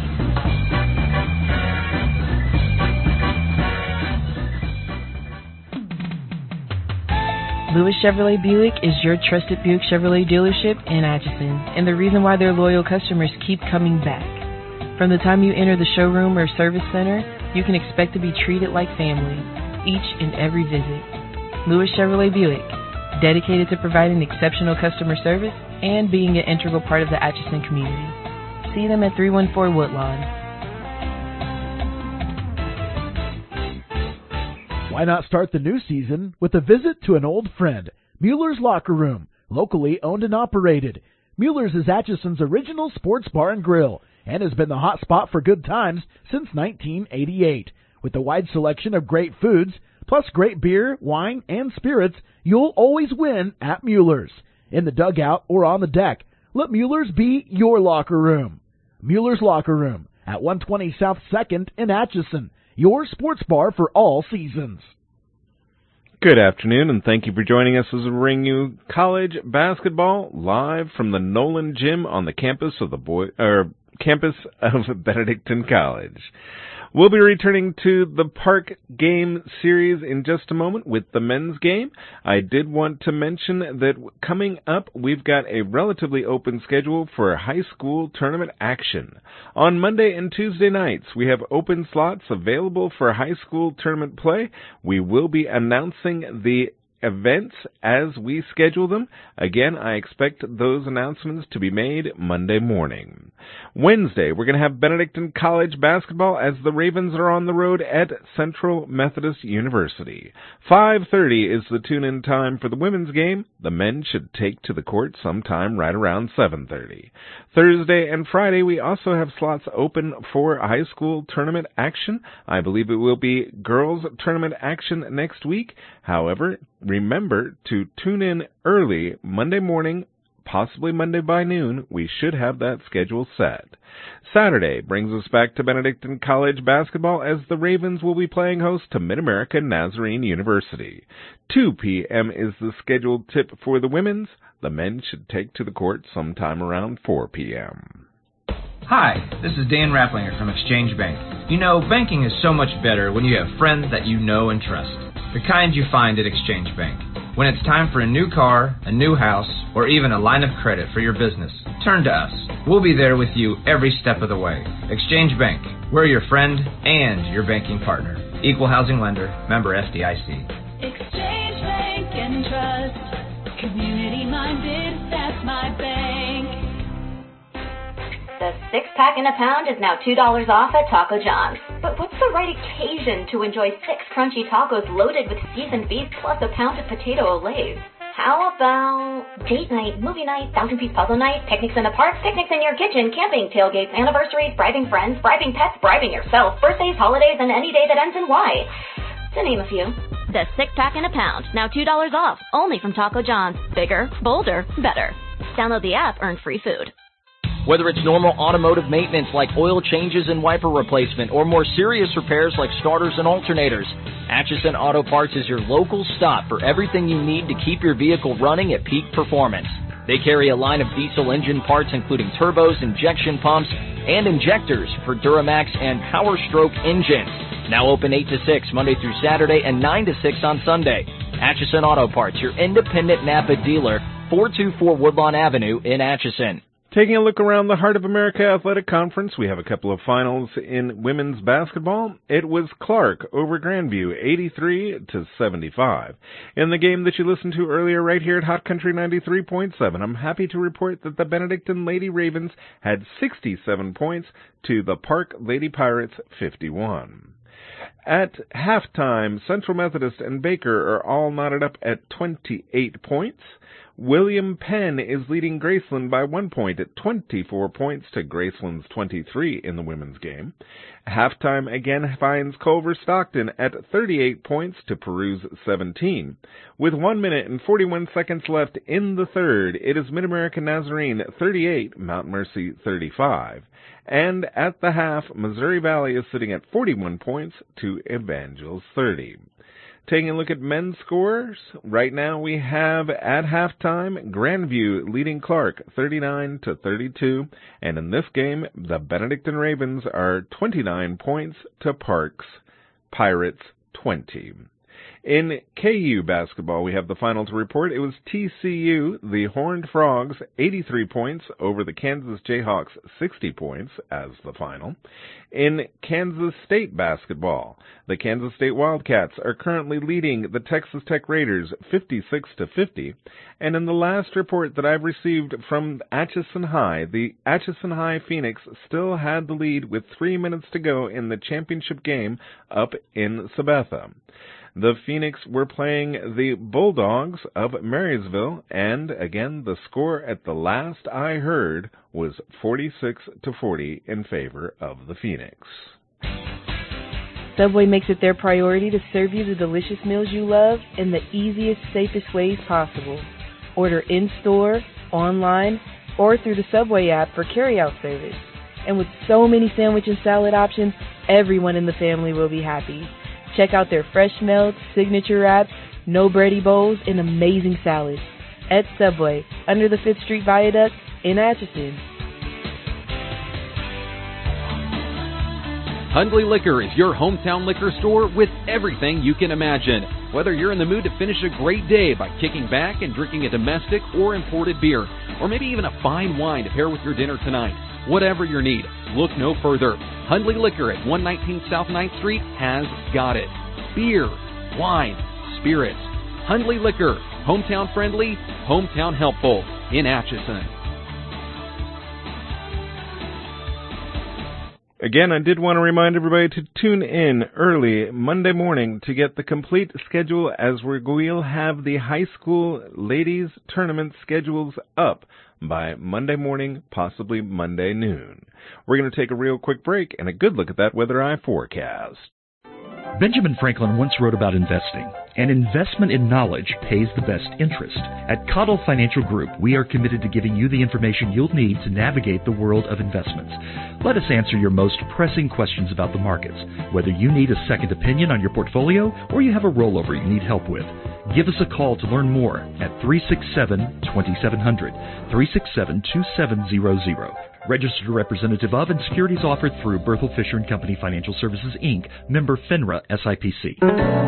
Lewis Chevrolet Buick is your trusted Buick Chevrolet dealership in Atchison, and the reason why their loyal customers keep coming back. From the time you enter the showroom or service center, you can expect to be treated like family, each and every visit. Lewis Chevrolet Buick, dedicated to providing exceptional customer service and being an integral part of the Atchison community. See them at three one four Woodlawn.
Why not start the new season with a visit to an old friend, Mueller's Locker Room, locally owned and operated. Mueller's is Atchison's original sports bar and grill and has been the hot spot for good times since nineteen eighty-eight. With a wide selection of great foods, plus great beer, wine, and spirits, you'll always win at Mueller's. In the dugout or on the deck, let Mueller's be your locker room. Mueller's Locker Room at one twenty South second in Atchison, your sports bar for all seasons.
Good afternoon, and thank you for joining us as we bring you college basketball live from the Nolan Gym on the campus of the boy or campus of Benedictine College. We'll be returning to the Park game series in just a moment with the men's game. I did want to mention that coming up, we've got a relatively open schedule for high school tournament action. On Monday and Tuesday nights, we have open slots available for high school tournament play. We will be announcing the events as we schedule them. Again, I expect those announcements to be made Monday morning. Wednesday, we're going to have Benedictine College basketball as the Ravens are on the road at Central Methodist University. five thirty is the tune-in time for the women's game. The men should take to the court sometime right around seven thirty. Thursday and Friday, we also have slots open for high school tournament action. I believe it will be girls tournament action next week. However, remember to tune in early Monday morning, possibly Monday by noon. We should have that schedule set. Saturday brings us back to Benedictine College basketball as the Ravens will be playing host to Mid-America Nazarene University. two p.m. is the scheduled tip for the women's. The men should take to the court sometime around four p.m.
Hi, this is Dan Rapplinger from Exchange Bank. You know, banking is so much better when you have friends that you know and trust. The kind you find at Exchange Bank. When it's time for a new car, a new house, or even a line of credit for your business, turn to us. We'll be there with you every step of the way. Exchange Bank. We're your friend and your banking partner. Equal housing lender. Member F D I C.
Exchange Bank and Trust. Community minded, that's my bank.
The six-pack in a pound is now two dollars off at Taco John's. But what's the right occasion to enjoy six crunchy tacos loaded with seasoned beef plus a pound of potato olays? How about date night, movie night, thousand-piece puzzle night, picnics in the park, picnics in your kitchen, camping, tailgates, anniversaries, bribing friends, bribing pets, bribing yourself, birthdays, holidays, and any day that ends in Y, to name a few. The six-pack in a pound, now two dollars off, only from Taco John's. Bigger, bolder, better. Download the app, earn free food.
Whether it's normal automotive maintenance like oil changes and wiper replacement or more serious repairs like starters and alternators, Atchison Auto Parts is your local stop for everything you need to keep your vehicle running at peak performance. They carry a line of diesel engine parts including turbos, injection pumps, and injectors for Duramax and Power Stroke engines. Now open eight to six Monday through Saturday and nine to six on Sunday. Atchison Auto Parts, your independent Napa dealer, four two four Woodlawn Avenue in Atchison.
Taking a look around the Heart of America Athletic Conference, we have a couple of finals in women's basketball. It was Clark over Grandview, eighty-three to seventy-five. In the game that you listened to earlier right here at Hot Country ninety-three point seven, I'm happy to report that the Benedictine Lady Ravens had sixty-seven points to the Park Lady Pirates fifty-one. At halftime, Central Methodist and Baker are all knotted up at twenty-eight points. William Penn is leading Graceland by one point at twenty-four points to Graceland's twenty-three in the women's game. Halftime again finds Culver Stockton at thirty-eight points to Peru's seventeen. With one minute and forty-one seconds left in the third, it is Mid-America Nazarene thirty-eight, Mount Mercy thirty-five. And at the half, Missouri Valley is sitting at forty-one points to Evangels thirty. Taking a look at men's scores, right now we have at halftime Grandview leading Clark thirty-nine to thirty-two, and in this game the Benedictine Ravens are twenty-nine points to Park's Pirates twenty. In K U basketball, we have the final to report. It was T C U, the Horned Frogs, eighty-three points over the Kansas Jayhawks, sixty points as the final. In Kansas State basketball, the Kansas State Wildcats are currently leading the Texas Tech Raiders fifty-six to fifty. And in the last report that I've received from Atchison High, the Atchison High Phoenix still had the lead with three minutes to go in the championship game up in Sabetha. The Phoenix were playing the Bulldogs of Marysville, and again, the score at the last I heard was forty-six to forty in favor of the Phoenix.
Subway makes it their priority to serve you the delicious meals you love in the easiest, safest ways possible. Order in-store, online, or through the Subway app for carry-out service. And with so many sandwich and salad options, everyone in the family will be happy. Check out their fresh melts, signature wraps, no bready bowls, and amazing salads at Subway under the fifth Street Viaduct in Atchison.
Hundley Liquor is your hometown liquor store with everything you can imagine. Whether you're in the mood to finish a great day by kicking back and drinking a domestic or imported beer, or maybe even a fine wine to pair with your dinner tonight, whatever your need, look no further. Hundley Liquor at one nineteen South ninth Street has got it. Beer, wine, spirits. Hundley Liquor, hometown friendly, hometown helpful in Atchison.
Again, I did want to remind everybody to tune in early Monday morning to get the complete schedule, as we will have the high school ladies tournament schedules up by Monday morning, possibly Monday noon. We're going to take a real quick break and a good look at that weather eye forecast.
Benjamin Franklin once wrote about investing. An investment in knowledge pays the best interest. At Cottle Financial Group, we are committed to giving you the information you'll need to navigate the world of investments. Let us answer your most pressing questions about the markets, whether you need a second opinion on your portfolio or you have a rollover you need help with. Give us a call to learn more at three six seven, two seven zero zero, three six seven, two seven zero zero. Registered representative of and securities offered through Berthel Fisher and Company Financial Services, Incorporated, member FINRA S I P C.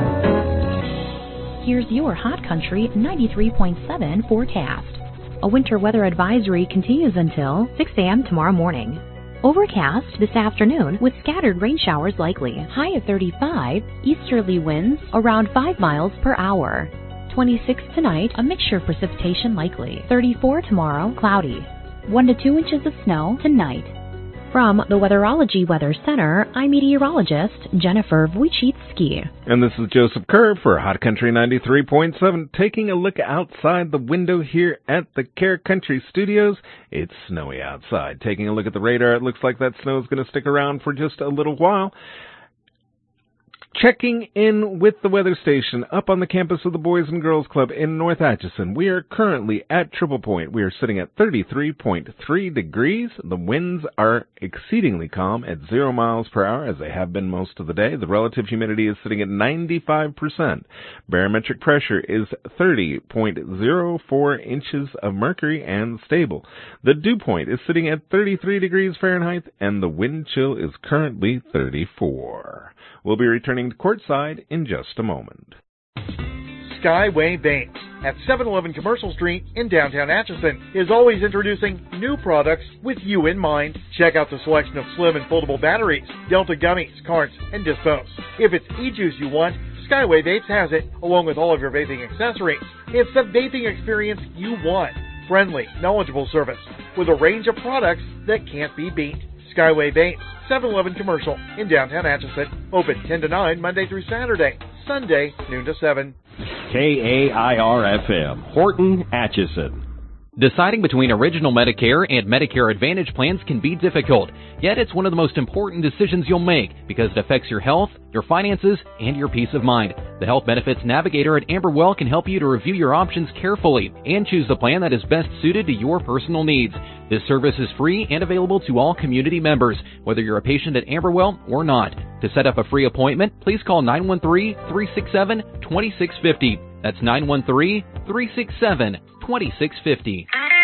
Here's your Hot Country ninety-three point seven forecast. A winter weather advisory continues until six a.m. tomorrow morning. Overcast this afternoon with scattered rain showers likely. High of thirty-five, easterly winds around five miles per hour. twenty-six tonight, a mixture of precipitation likely. thirty-four tomorrow, cloudy. one to two inches of snow tonight. From the Weatherology Weather Center, I'm meteorologist Jennifer Wojcicki.
And this is Joseph Kerr for Hot Country ninety-three point seven, taking a look outside the window here at the Care Country Studios. It's snowy outside. Taking a look at the radar, it looks like that snow is going to stick around for just a little while. Checking in with the weather station up on the campus of the Boys and Girls Club in North Atchison. We are currently at Triple Point. We are sitting at thirty-three point three degrees. The winds are exceedingly calm at zero miles per hour, as they have been most of the day. The relative humidity is sitting at ninety-five percent. Barometric pressure is thirty point zero four inches of mercury and stable. The dew point is sitting at thirty-three degrees Fahrenheit, and the wind chill is currently thirty-four. We'll be returning to courtside in just a moment.
Skyway Baits at seven eleven Commercial Street in downtown Atchison is always introducing new products with you in mind. Check out the selection of slim and foldable batteries, Delta gummies, carts, and dispos. If it's e-juice you want, Skyway Baits has it, along with all of your vaping accessories. It's the vaping experience you want. Friendly, knowledgeable service with a range of products that can't be beat. Skyway Baits, seven eleven Commercial in downtown Atchison. Open ten to nine Monday through Saturday. Sunday, noon to seven.
K A I R F M, Horton, Atchison.
Deciding between Original Medicare and Medicare Advantage plans can be difficult, yet it's one of the most important decisions you'll make because it affects your health, your finances, and your peace of mind. The Health Benefits Navigator at Amberwell can help you to review your options carefully and choose the plan that is best suited to your personal needs. This service is free and available to all community members, whether you're a patient at Amberwell or not. To set up a free appointment, please call nine one three, three six seven, two six five zero. That's nine one three, three six seven, two six five zero.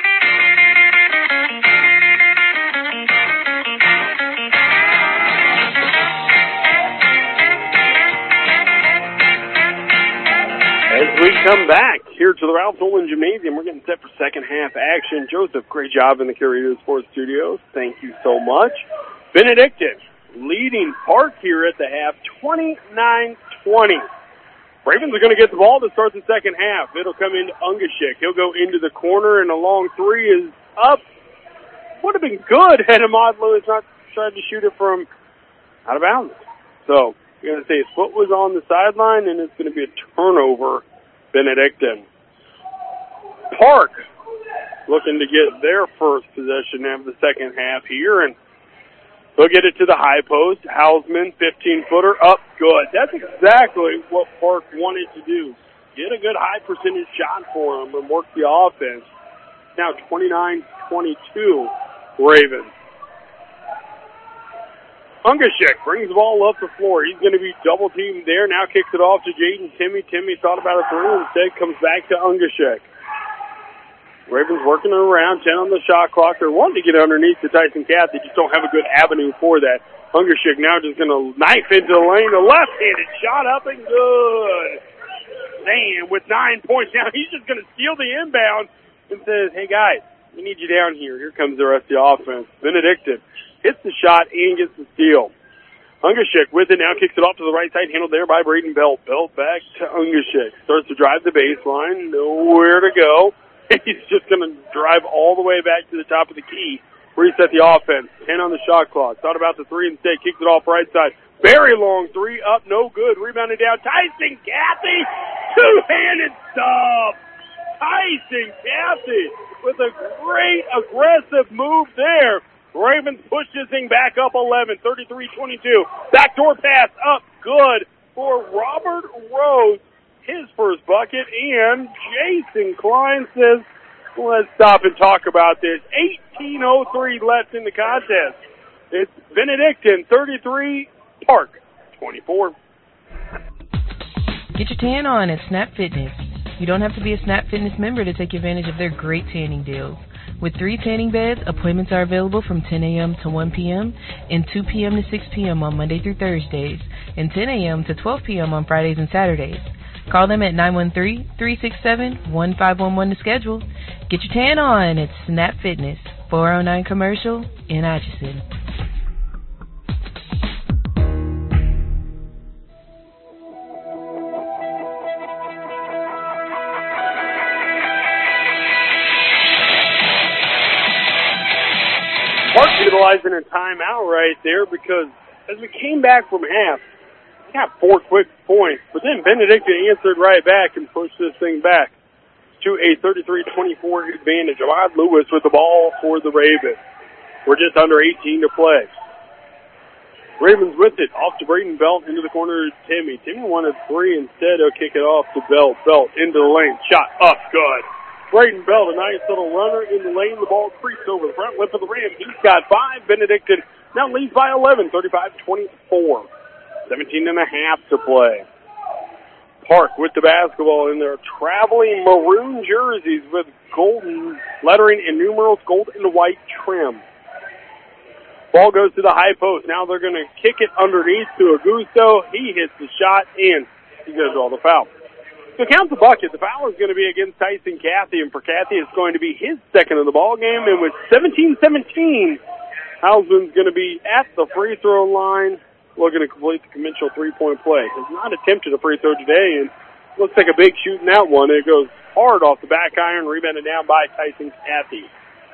As we come back here to the Ralph Nolan Gymnasium, we're getting set for second half action. Joseph, great job in the Curator Sports Studios. Thank you so much. Benedictine leading Park here at the half, twenty-nine twenty. Ravens are going to get the ball to start the second half. It'll come into Ungashik. He'll go into the corner, and a long three is up. Would have been good had Ahmad Lewis not tried to shoot it from out of bounds. So We're going to say his foot was on the sideline, and it's going to be a turnover, Benedictine. Park looking to get their first possession of the second half here, and they'll get it to the high post. Hausman, fifteen-footer, up good. That's exactly what Park wanted to do. Get a good high percentage shot for him and work the offense. Now twenty-nine twenty-two, Ravens. Ungashek brings the ball up the floor. He's going to be double-teamed there. Now kicks it off to Jaden Timmy. Timmy thought about a three. Instead comes back to Ungashek. Ravens working around, ten on the shot clock. They're wanting to get underneath to Tyson Cath. They just don't have a good avenue for that. Ungashek now just going to knife into the lane. The left-handed shot up and good. Man, with nine points now, he's just going to steal the inbound and says, hey, guys, we need you down here. Here comes the rest of the offense. Benedictine hits the shot and gets the steal. Ungashek with it now, kicks it off to the right side, handled there by Braden Belt. Belt back to Ungashek. Starts to drive the baseline, nowhere to go. He's just going to drive all the way back to the top of the key. Reset the offense. ten on the shot clock. Thought about the three instead, kicks it off right side. Very long three, up, no good. Rebounded down. Tyson Cathy, two-handed stop. Tyson Cathy with a great aggressive move there. Ravens push this thing back up eleven, thirty-three twenty-two. Backdoor pass up good for Robert Rose, his first bucket, and Jason Klein says, let's stop and talk about this. eighteen oh three left in the contest. It's Benedictine thirty-three, Park twenty-four.
Get your tan on at Snap Fitness. You don't have to be a Snap Fitness member to take advantage of their great tanning deals. With three tanning beds, appointments are available from ten a.m. to one p.m. and two p.m. to six p.m. on Monday through Thursdays, and ten a.m. to twelve p.m. on Fridays and Saturdays. Call them at nine one three, three six seven, one five one one to schedule. Get your tan on at Snap Fitness, four oh nine Commercial in Atchison.
Park utilizing a timeout right there because as we came back from half, we got four quick points, but then Benedictine answered right back and pushed this thing back to a thirty-three twenty-four advantage. Ahmad Lewis with the ball for the Ravens. We're just under eighteen to play. Ravens with it, off to Braden Belt, into the corner to Timmy. Timmy wanted three, instead he'll kick it off to Belt. Belt into the lane, shot up, good. Braden Belt, a nice little runner in the lane. The ball creeps over the front lip of the rim. He's got five. Benedictine now leads by eleven, thirty-five twenty-four. seventeen and a half to play. Park with the basketball in their traveling maroon jerseys with golden lettering and numerals, gold and white trim. Ball goes to the high post. Now they're going to kick it underneath to Augusto. He hits the shot, and he's going to draw the foul. So count the bucket. The foul is going to be against Tyson Cathy, and for Cathy it's going to be his second of the ball game. And with seventeen seventeen, Hausman's going to be at the free throw line, looking to complete the conventional three-point play. Has not attempted a free throw today, and looks like a big shoot in that one. It goes hard off the back iron, rebounded down by Tyson Cathy.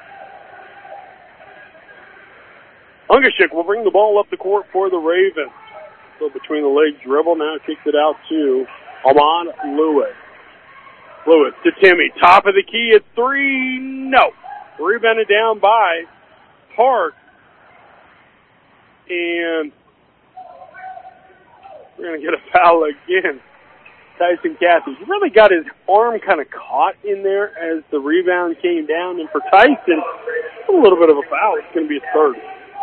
Ungashek will bring the ball up the court for the Ravens. So between the legs dribble, now kicks it out to Ahmad Lewis. Lewis to Timmy. Top of the key at three. No. Rebounded down by Park. And we're going to get a foul again. Tyson Cathy. He really got his arm kind of caught in there as the rebound came down. And for Tyson, a little bit of a foul. It's going to be a third.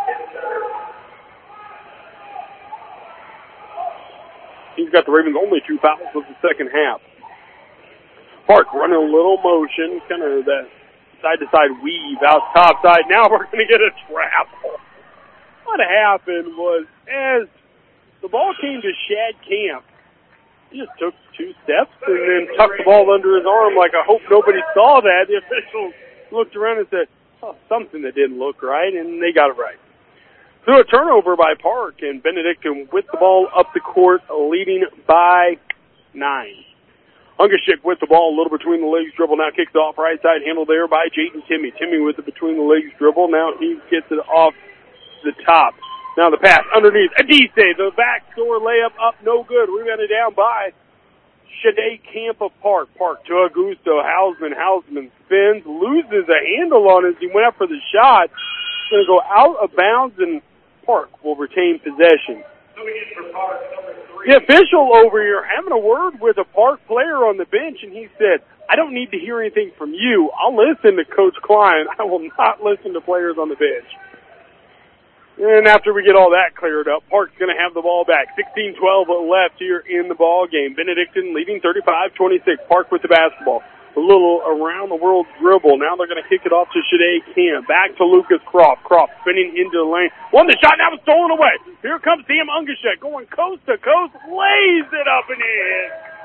He's got the Ravens only two fouls of the second half. Park running a little motion, kind of that side-to-side weave out top side. Now we're going to get a trap. What happened was, as the ball came to Shad Camp, he just took two steps and then tucked the ball under his arm like I hope nobody saw that. The officials looked around and said, oh, something that didn't look right, and they got it right. Through a turnover by Park, and Benedictine with the ball up the court, leading by nine. Ungashek with the ball, a little between the legs dribble, now kicks off right side, handled there by Jaden Timmy. Timmy with the between the legs dribble, now he gets it off the top. Now the pass underneath. Adise, the backdoor layup up, no good. Rebounded down by Shade Camp of Park. Park to Augusto. Hausman. Hausman spins, loses a handle on it as he went up for the shot. It's going to go out of bounds, and Park will retain possession. The official over here having a word with a Park player on the bench, and he said, I don't need to hear anything from you. I'll listen to Coach Klein. I will not listen to players on the bench. And after we get all that cleared up, Park's going to have the ball back. sixteen twelve left here in the ball game. Benedictine leading thirty-five twenty-six. Park with the basketball. A little around-the-world dribble. Now they're going to kick it off to Shade Camp. Back to Lucas Croft. Croft spinning into the lane. Won the shot. Now it's stolen away. Here comes Sam Ungashek going coast to coast. Lays it up and in.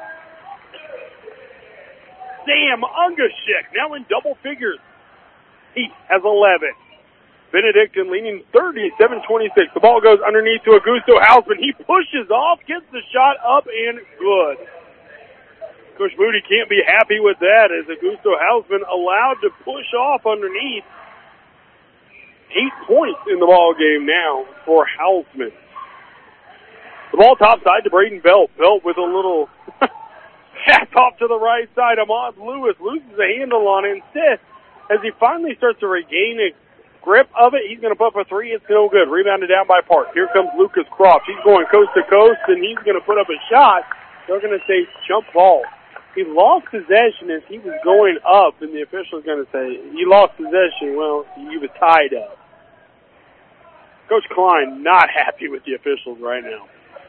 Sam Ungashek now in double figures. He has eleven. Benedictine leaning thirty-seven twenty-six. The ball goes underneath to Augusto Hausman. He pushes off, gets the shot up and good. Coach Moody can't be happy with that as Augusto Hausman allowed to push off underneath. Eight points in the ball game now for Hausman. The ball topside to Braden Belt. Belt with a little pass off to the right side. Ahmad Lewis loses a handle on it. Instead, as he finally starts to regain a grip of it, he's going to put up a three. It's no good. Rebounded down by Park. Here comes Lucas Croft. He's going coast to coast, and he's going to put up a shot. They're going to say jump ball. He lost possession as he was going up, and the official is going to say he lost possession. Well, he was tied up. Coach Klein not happy with the officials right now.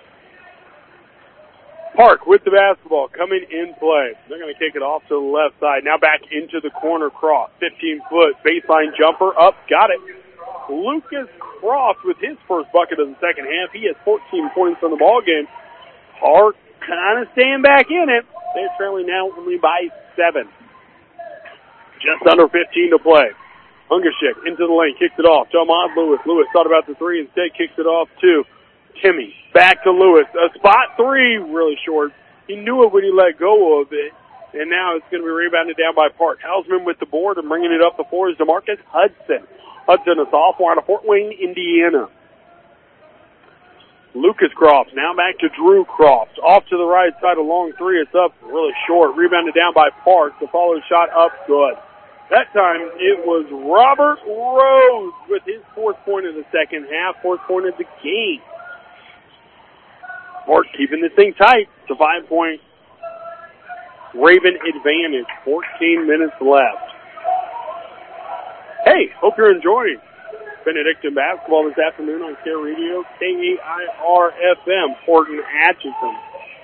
Park with the basketball coming in play. They're going to kick it off to the left side. Now back into the corner cross. fifteen-foot baseline jumper up. Got it. Lucas Croft with his first bucket of the second half. He has fourteen points on the ball game. Park kind of staying back in it. They're trailing now only by seven. Just under fifteen to play. Ungashek into the lane. Kicks it off to Ahmad Lewis. Lewis thought about the three. Instead kicks it off to Timmy. Back to Lewis. A spot three, really short. He knew it when he let go of it. And now it's going to be rebounded down by Park. Hausman with the board and bringing it up the floor is DeMarcus Hudson. Hudson, a sophomore out of Fort Wayne, Indiana. Lucas Croft. Now back to Drew Croft. Off to the right side, a long three. It's up really short. Rebounded down by Park. The follow shot up good. That time it was Robert Rose with his fourth point of the second half. Fourth point of the game. Park keeping this thing tight. It's a five-point Raven advantage. fourteen minutes left. Hey, hope you're enjoying Benedictine basketball this afternoon on Care Radio, K A I R F M, Horton Atchison.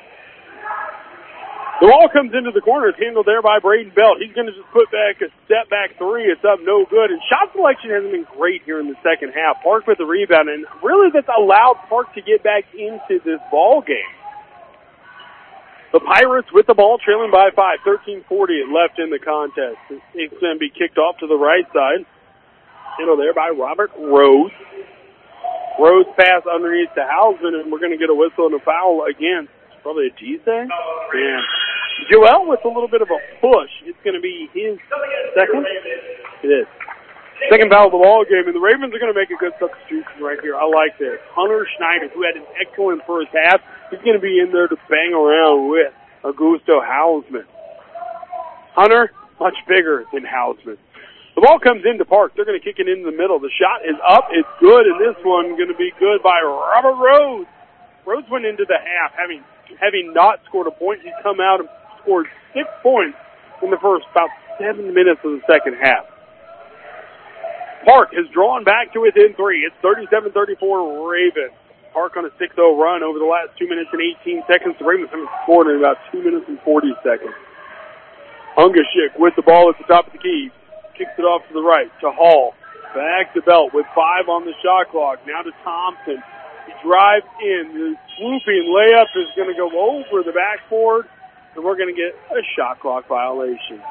The ball comes into the corner. It's handled there by Braden Belt. He's going to just put back a step-back three. It's up no good. And shot selection hasn't been great here in the second half. Park with the rebound, and really that's allowed Park to get back into this ball game. The Pirates with the ball trailing by five. thirteen forty left in the contest. It's going to be kicked off to the right side. Handled there by Robert Rose. Rose pass underneath to Hausman, and we're going to get a whistle and a foul against probably a Adise. Yeah. Joel with a little bit of a push. It's going to be his second. It is. Second foul of the ball game, and the Ravens are going to make a good substitution right here. I like this. Hunter Schneider, who had an excellent first half, he's going to be in there to bang around with Augusto Hausman. Hunter, much bigger than Hausman. The ball comes into Park. They're going to kick it into the middle. The shot is up. It's good, and this one going to be good by Robert Rose. Rose went into the half having having not scored a point. He's come out and scored six points in the first about seven minutes of the second half. Park has drawn back to within three. It's thirty-seven thirty-four Ravens. Park on a six oh run over the last two minutes and eighteen seconds. The Ravens haven't scored in about two minutes and forty seconds. Ungashik with the ball at the top of the key. Kicks it off to the right to Hall. Back to Belt with five on the shot clock. Now to Thompson. He drives in. The swooping layup is going to go over the backboard, and we're going to get a shot clock violation.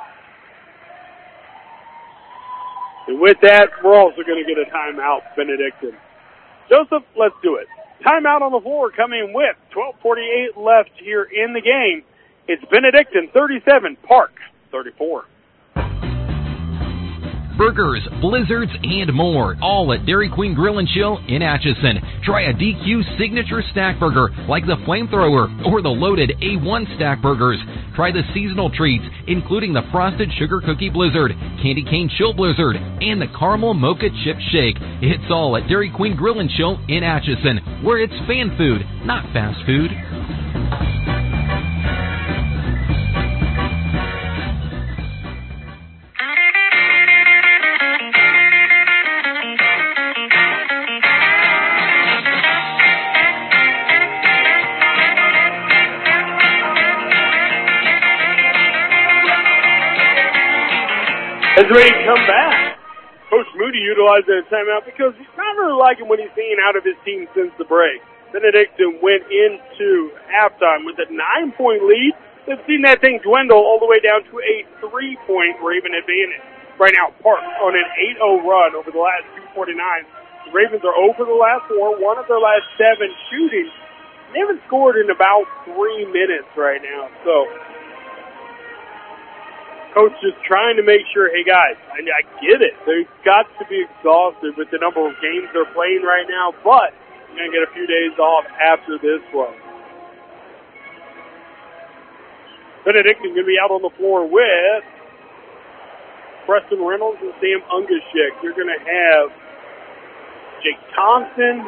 And with that, we're also going to get a timeout, Benedictine. Joseph, let's do it. Timeout on the floor coming with twelve forty-eight left here in the game. It's Benedictine thirty-seven, Park thirty-four.
burgers, blizzards, and more. All at Dairy Queen Grill and Chill in Atchison. Try a D Q signature stack burger like the Flamethrower or the loaded A one stack burgers. Try the seasonal treats, including the Frosted Sugar Cookie Blizzard, Candy Cane Chill Blizzard, and the Caramel Mocha Chip Shake. It's all at Dairy Queen Grill and Chill in Atchison, where it's fan food, not fast food.
As ready to come back, Coach Moody utilized that timeout because he's not really liking what he's seen out of his team since the break. Benedictine went into halftime with a nine-point lead. They've seen that thing dwindle all the way down to a three-point Raven advantage. Right now, Park on an eight oh run over the last two forty-nine. The Ravens are zero for the last four, one of their last seven shooting. They haven't scored in about three minutes right now, so Coach just trying to make sure, hey guys, I, I get it. They've got to be exhausted with the number of games they're playing right now, but you're going to get a few days off after this one. Benedictine going to be out on the floor with Preston Reynolds and Sam Ungashik. You're going to have Jake Thompson,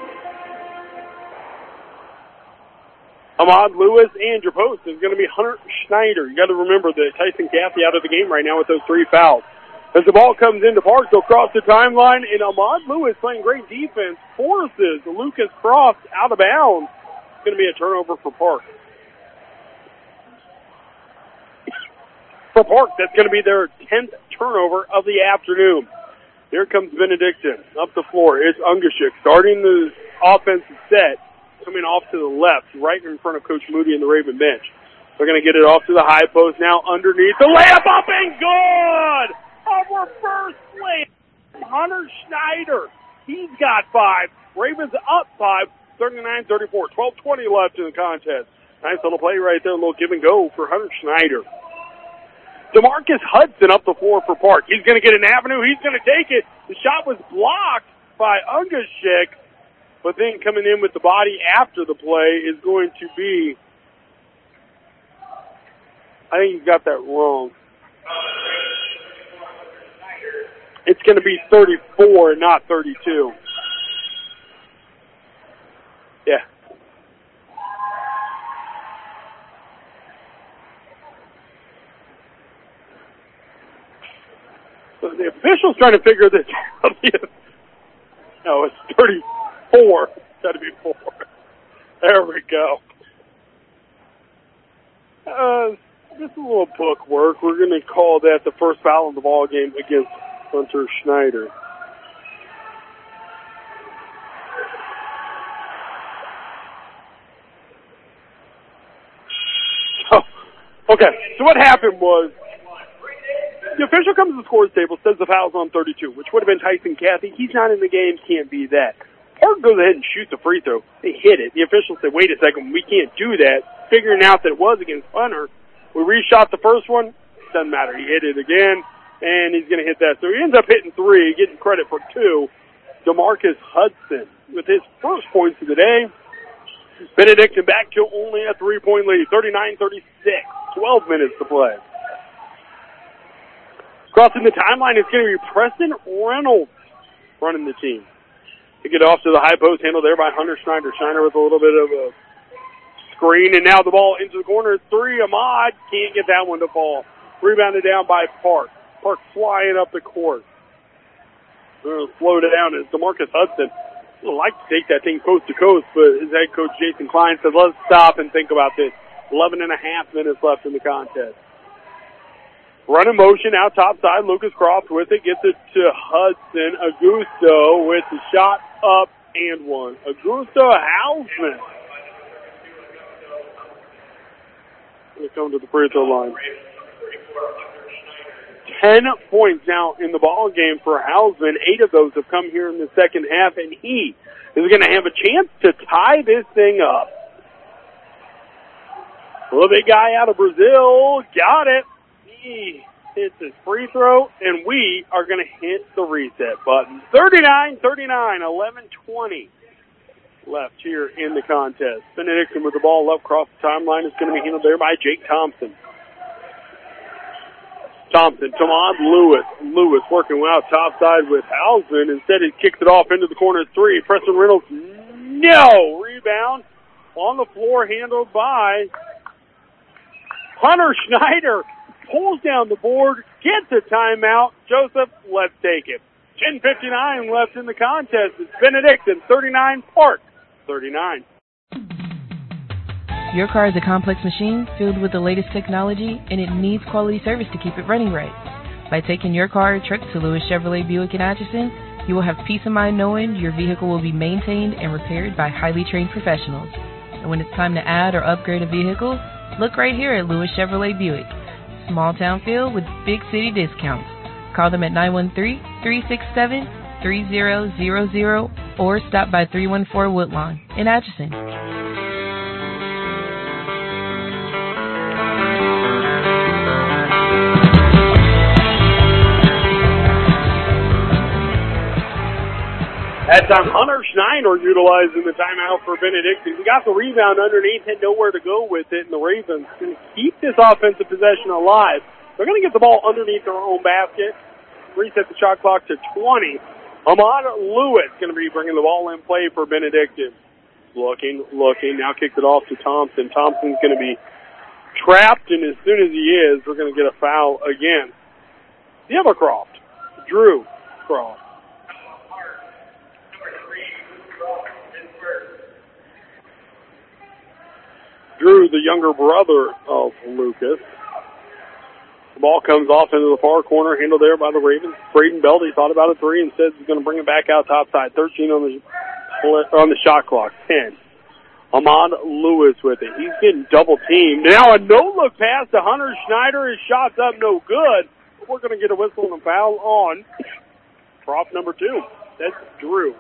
Ahmad Lewis, and your post is going to be Hunter Schneider. You got to remember that Tyson Cathy out of the game right now with those three fouls. As the ball comes into Park, they'll cross the timeline, and Ahmad Lewis, playing great defense, forces Lucas Croft out of bounds. It's going to be a turnover for Park. For Park, that's going to be their tenth turnover of the afternoon. Here comes Benedictine up the floor. It's Ungashik starting the offensive set. Coming off to the left, right in front of Coach Moody and the Raven bench. They're going to get it off to the high post now underneath. The layup up and good! A reverse layup. Hunter Schneider. He's got five. Ravens up five. thirty-nine thirty-four. twelve twenty left in the contest. Nice little play right there. A little give and go for Hunter Schneider. DeMarcus Hudson up the floor for Park. He's going to get an avenue. He's going to take it. The shot was blocked by Ungashik. But then coming in with the body after the play is going to be, I think he's got that wrong. It's going to be thirty-four, not thirty-two. Yeah. So the official's trying to figure this out. No, it's thirty-four. Four. It's got to be four. There we go. Uh, just a little book work. We're going to call that the first foul in the ball game against Hunter Schneider. Oh, okay. So what happened was the official comes to the scores table, says the foul's on thirty-two, which would have been Tyson Cathy. He's not in the game. Can't be that. Park goes ahead and shoots a free throw. They hit it. The officials say, wait a second, we can't do that. Figuring out that it was against Hunter. We reshot the first one. Doesn't matter. He hit it again, and he's going to hit that. So he ends up hitting three, getting credit for two. DeMarcus Hudson with his first points of the day. Benedictine back to only a three-point lead, thirty-nine thirty-six. twelve minutes to play. Crossing the timeline is going to be Preston Reynolds running the team. To get off to the high post, handled there by Hunter Schneider. Schneider with a little bit of a screen, and now the ball into the corner. Three, Ahmad can't get that one to fall. Rebounded down by Park. Park flying up the court. They're going to slow down as DeMarcus Hudson would like to take that thing coast to coast, but his head coach Jason Klein said, let's stop and think about this. eleven and a half minutes left in the contest. Run in motion out top side. Lucas Croft with it. Gets it to Hudson. Augusto with the shot up and one. Augusto Hausman. Going to come to the free throw line. Ten points now in the ball game for Hausman. Eight of those have come here in the second half, and he is going to have a chance to tie this thing up. A little big guy out of Brazil. Got it. He hits his free throw, and we are going to hit the reset button. thirty-nine thirty-nine, eleven twenty left here in the contest. Benedictine with the ball up across the timeline is going to be handled there by Jake Thompson. Thompson, Tamad Lewis. Lewis working out topside with Hausman. Instead, he kicks it off into the corner three. Preston Reynolds, no! Rebound on the floor, handled by Hunter Schneider. Pulls down the board, gets a timeout. Joseph, let's take it. ten fifty-nine left in the contest. It's Benedictine, thirty-nine, Park, thirty-nine.
Your car is a complex machine filled with the latest technology, and it needs quality service to keep it running right. By taking your car or truck to Lewis Chevrolet Buick in Atchison, you will have peace of mind knowing your vehicle will be maintained and repaired by highly trained professionals. And when it's time to add or upgrade a vehicle, look right here at Lewis Chevrolet Buick. Small town feel with big city discounts. Call them at nine one three, three six seven, three zero zero zero or stop by three one four Woodlawn in Atchison.
That time, Hunter Schneider utilizing the timeout for Benedictine. He got the rebound underneath, had nowhere to go with it, and the Ravens going to keep this offensive possession alive. They're going to get the ball underneath their own basket, reset the shot clock to twenty. Ahmad Lewis going to be bringing the ball in play for Benedictine. Looking, looking, now kicks it off to Thompson. Thompson's going to be trapped, and as soon as he is, we're going to get a foul again. The other Croft, Drew Croft. Drew, the younger brother of Lucas. The ball comes off into the far corner, handled there by the Ravens. Braden Belt, he thought about a three and says he's going to bring it back out topside. thirteen on the on the shot clock. ten. Ahmad Lewis with it. He's getting double teamed. Now a no-look pass to Hunter Schneider. His shot's up, no good. We're going to get a whistle and a foul on Croft number two. That's Drew.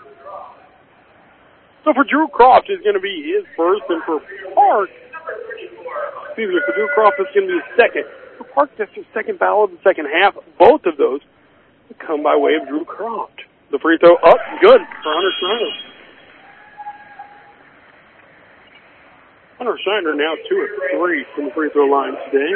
So for Drew Croft, it's going to be his first, and for Park, excuse me, for Drew Croft, it's going to be his second. For Park, that's his second foul of the second half. Both of those come by way of Drew Croft. The free throw up, good for Hunter Schneider. Hunter Schneider now two of three from the free throw line today.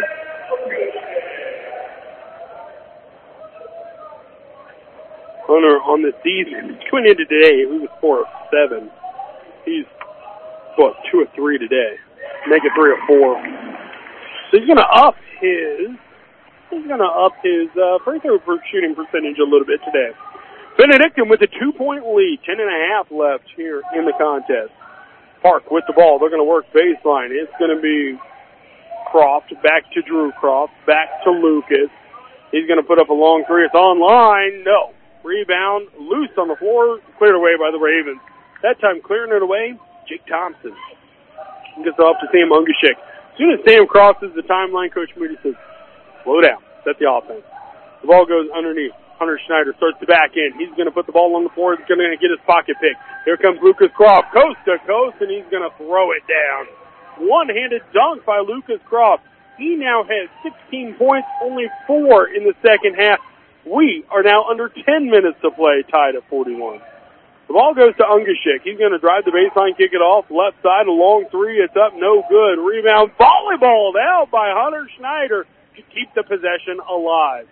Hunter on the season, going into today, he was four of seven. He's, what, two or three today. Make it three or four. So he's going to up his, he's going to up his uh, free throw shooting percentage a little bit today. Benedictine with a two-point lead, ten and a half left here in the contest. Park with the ball. They're going to work baseline. It's going to be Croft, back to Drew Croft, back to Lucas. He's going to put up a long three. It's online. No. Rebound, loose on the floor, cleared away by the Ravens. That time clearing it away, Jake Thompson. Gets off to Sam Ungashik. As soon as Sam crosses the timeline, Coach Moody says, slow down, set the offense. The ball goes underneath. Hunter Schneider starts to back in. He's going to put the ball on the floor. He's going to get his pocket pick. Here comes Lucas Croft, coast to coast, and he's going to throw it down. One-handed dunk by Lucas Croft. He now has sixteen points, only four in the second half. We are now under ten minutes to play, tied at forty-one. The ball goes to Ungashik. He's going to drive the baseline, kick it off. Left side, a long three. It's up, no good. Rebound, volleyballed out by Hunter Schneider to keep the possession alive.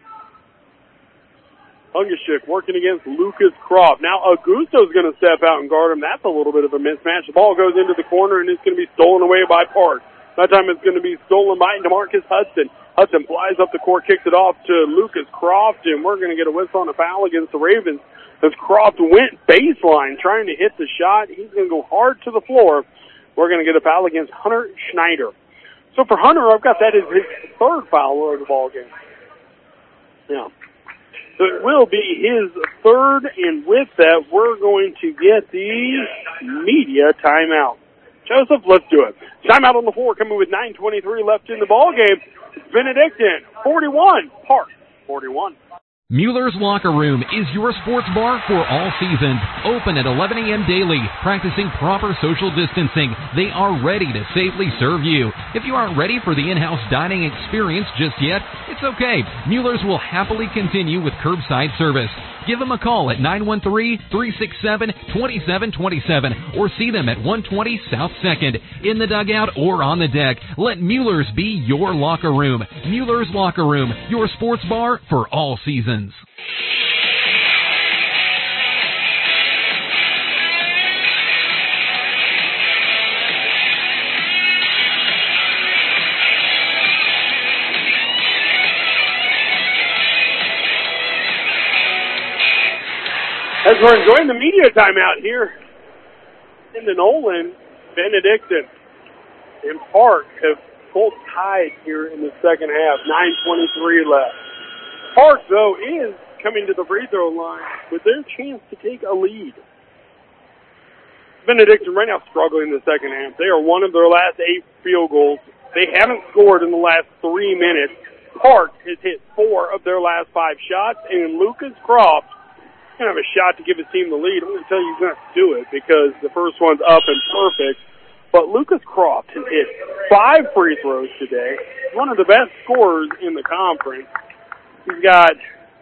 Ungashik working against Lucas Croft. Now Augusto's going to step out and guard him. That's a little bit of a mismatch. The ball goes into the corner, and it's going to be stolen away by Park. That time it's going to be stolen by DeMarcus Hudson. Hudson flies up the court, kicks it off to Lucas Croft, and we're going to get a whistle and a foul against the Ravens. As Croft went baseline trying to hit the shot, he's going to go hard to the floor. We're going to get a foul against Hunter Schneider. So for Hunter, I've got that as his third foul of the ball game. Yeah. So it will be his third, and with that, we're going to get the media timeout. Joseph, let's do it. Timeout on the floor coming with nine twenty-three left in the ball game. Benedictine, forty-one. Park, forty-one.
Mueller's Locker Room is your sports bar for all seasons. Open at eleven a.m. daily, practicing proper social distancing. They are ready to safely serve you. If you aren't ready for the in-house dining experience just yet, it's okay. Mueller's will happily continue with curbside service. Give them a call at nine one three, three six seven, two seven two seven or see them at one twenty South second. In the dugout or on the deck, let Mueller's be your locker room. Mueller's Locker Room, your sports bar for all seasons.
As we're enjoying the media timeout here in the Nolan, Benedictine and Park have both tied here in the second half. nine twenty-three left. Park, though, is coming to the free throw line with their chance to take a lead. Benedictine right now struggling in the second half. They are one of their last eight field goals. They haven't scored in the last three minutes. Park has hit four of their last five shots, and Lucas Croft going to have a shot to give his team the lead. I'm going to tell you he's going to do it because the first one's up and perfect. But Lucas Croft has hit five free throws today. One of the best scorers in the conference. He's got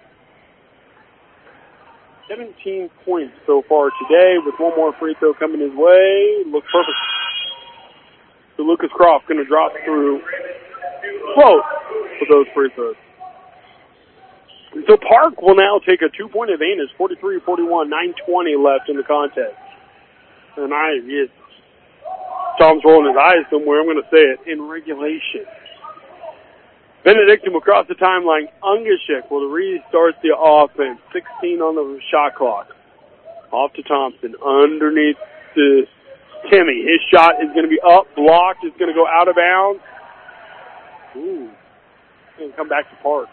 seventeen points so far today with one more free throw coming his way. Looks perfect. So Lucas Croft going to drop through close for those free throws. And so Park will now take a two-point advantage, forty-three forty-one, nine twenty left in the contest. And I, it, Tom's rolling his eyes somewhere, I'm going to say it, in regulation. Benedictine will cross the timeline. Ungashik will restart the offense. sixteen on the shot clock. Off to Thompson. Underneath to Timmy. His shot is going to be up, blocked. It's going to go out of bounds. Ooh. And come back to Park.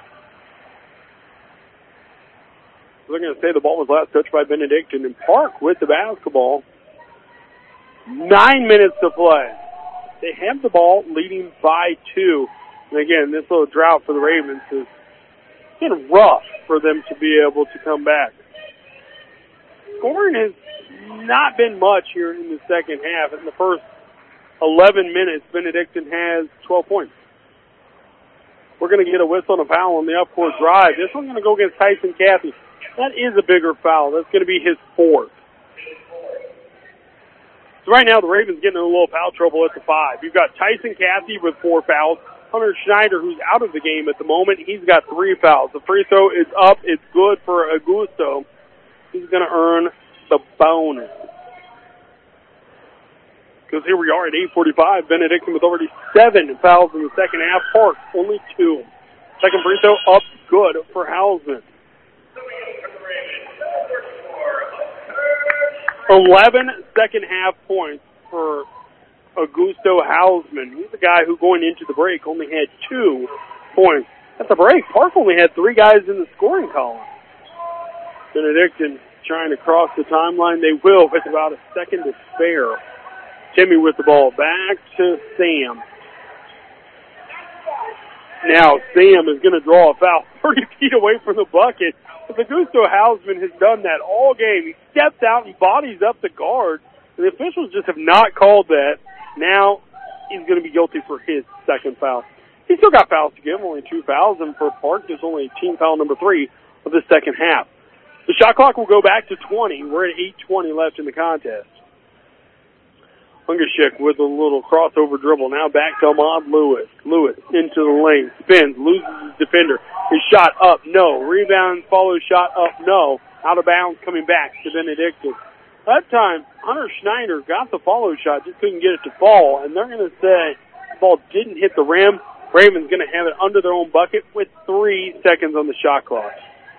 They're going to say the ball was last touched by Benedictine, and Park with the basketball. Nine minutes to play. They have the ball leading by two. And again, this little drought for the Ravens is been rough for them to be able to come back. Scoring has not been much here in the second half. In the first eleven minutes, Benedictine has twelve points. We're going to get a whistle and a foul on the up-court drive. This one's going to go against Tyson Cathy. That is a bigger foul. That's going to be his fourth. So right now the Ravens getting in a little foul trouble at the five. You've got Tyson Cathy with four fouls. Hunter Schneider, who's out of the game at the moment, he's got three fouls. The free throw is up. It's good for Augusto. He's going to earn the bonus. Because here we are at eight forty-five. Benedictine with already seven fouls in the second half. Park, only two. Second free throw up, good for Hausman. eleven second half points for Augusto Hausman. He's the guy who going into the break only had two points. At the break, Park only had three guys in the scoring column. Benedictine trying to cross the timeline. They will with about a second to spare. Timmy with the ball back to Sam. Now Sam is going to draw a foul thirty feet away from the bucket. But Augusto Hausman has done that all game. He steps out and bodies up the guard. And the officials just have not called that. Now he's going to be guilty for his second foul. He's still got fouls to give, only two fouls. And for Park, there's only team foul number three of the second half. The shot clock will go back to twenty. We're at eight twenty left in the contest. Ungashik with a little crossover dribble. Now back to Ahmad Lewis. Lewis into the lane. Spins. Loses his defender. His shot up. No. Rebound. Follow shot up. No. Out of bounds coming back to Benedictine. That time, Hunter Schneider got the follow shot. Just couldn't get it to fall. And they're going to say the ball didn't hit the rim. Raven's going to have it under their own bucket with three seconds on the shot clock.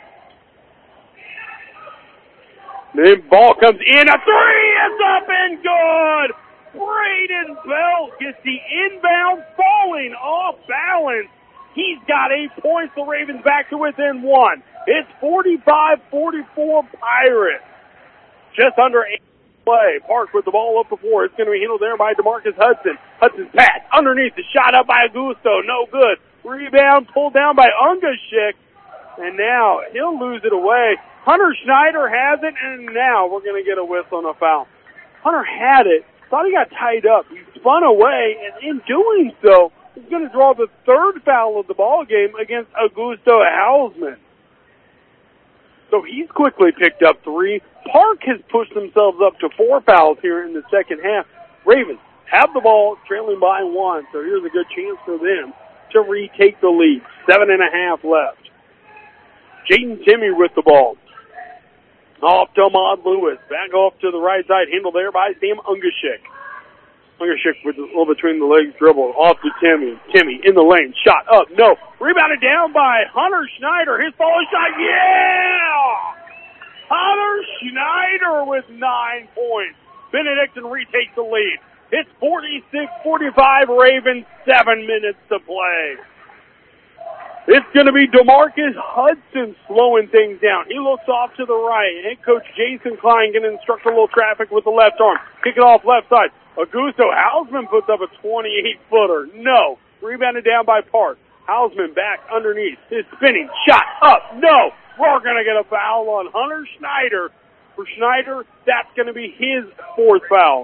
Then ball comes in. A three is up and good. Braden Belt gets the inbound, falling off balance. He's got eight points. The Ravens back to within one. It's forty-five forty-four Pirates. Just under eight play. Park with the ball up the floor. It's going to be handled there by DeMarcus Hudson. Hudson's pass underneath. The shot up by Augusto. No good. Rebound pulled down by Ungashik. And now he'll lose it away. Hunter Schneider has it, and now we're going to get a whistle and a foul. Hunter had it, thought he got tied up. He spun away, and in doing so, he's going to draw the third foul of the ball game against Augusto Hausman. So he's quickly picked up three. Park has pushed themselves up to four fouls here in the second half. Ravens have the ball, trailing by one, so here's a good chance for them to retake the lead. Seven and a half left. Jaden Timmy with the ball. Off to Ahmad Lewis. Back off to the right side. Handled there by Sam Ungashik. Ungashik with a little between the legs dribble. Off to Timmy. Timmy in the lane. Shot up. No. Rebounded down by Hunter Schneider. His follow shot. Yeah! Hunter Schneider with nine points. Benedictine retakes the lead. It's forty-six forty-five Ravens. Seven minutes to play. It's going to be DeMarcus Hudson slowing things down. He looks off to the right. Head coach Jason Klein going to instruct a little traffic with the left arm. Kick it off left side. Augusto Hausman puts up a twenty-eight footer. No. Rebounded down by Park. Hausman back underneath. His spinning shot up. No. We're going to get a foul on Hunter Schneider. For Schneider, that's going to be his fourth foul.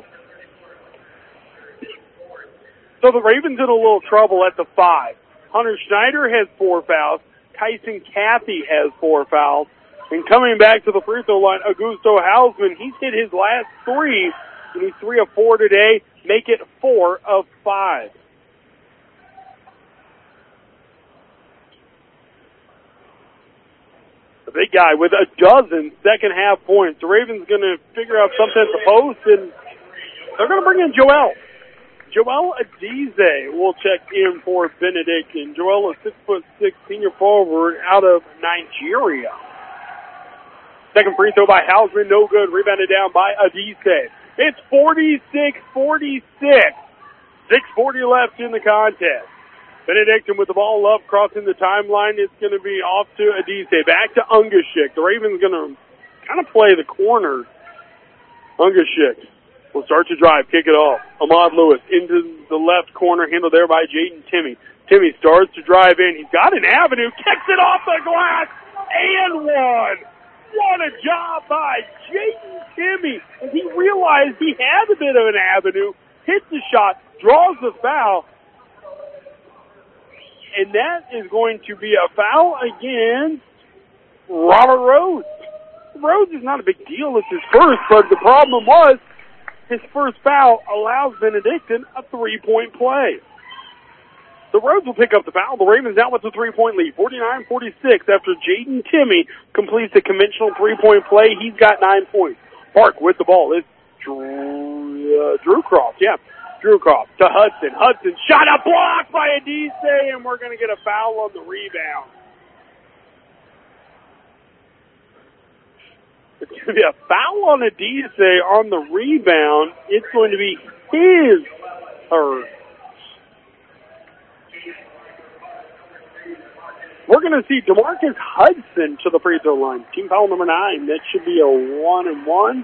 So the Ravens in a little trouble at the five. Hunter Schneider has four fouls. Tyson Cathy has four fouls. And coming back to the free throw line, Augusto Hausman, he's hit his last three, and he's three of four today. Make it four of five. The big guy with a dozen second half points. The Ravens going to figure out something at the post, and they're going to bring in Joel. Joel Adize will check in for Benedictine. Joel, a six foot six senior forward out of Nigeria. Second free throw by Hausman, no good. Rebounded down by Adize. It's forty-six forty-six. six forty left in the contest. Benedictine with the ball up, crossing the timeline. It's going to be off to Adize. Back to Ungashik. The Ravens going to kind of play the corner. Ungashik will start to drive, kick it off. Ahmad Lewis into the left corner, handled there by Jaden Timmy. Timmy starts to drive in. He's got an avenue, kicks it off the glass, and one. What a job by Jaden Timmy. And he realized he had a bit of an avenue, hits the shot, draws the foul, and that is going to be a foul against Robert Rhodes. Rhodes is not a big deal. It's his first, but the problem was his first foul allows Benedictine a three-point play. The Rhodes will pick up the foul. The Ravens now with the three-point lead, forty-nine forty-six, after Jaden Timmy completes the conventional three-point play. He's got nine points. Park with the ball. It's Drew, uh, Drew Croft, yeah. Drew Croft to Hudson. Hudson shot a block by Adize, and we're going to get a foul on the rebound. It's going to be a foul on Adize on the rebound. It's going to be his third. We're going to see DeMarcus Hudson to the free throw line. Team foul number nine. That should be a one and one.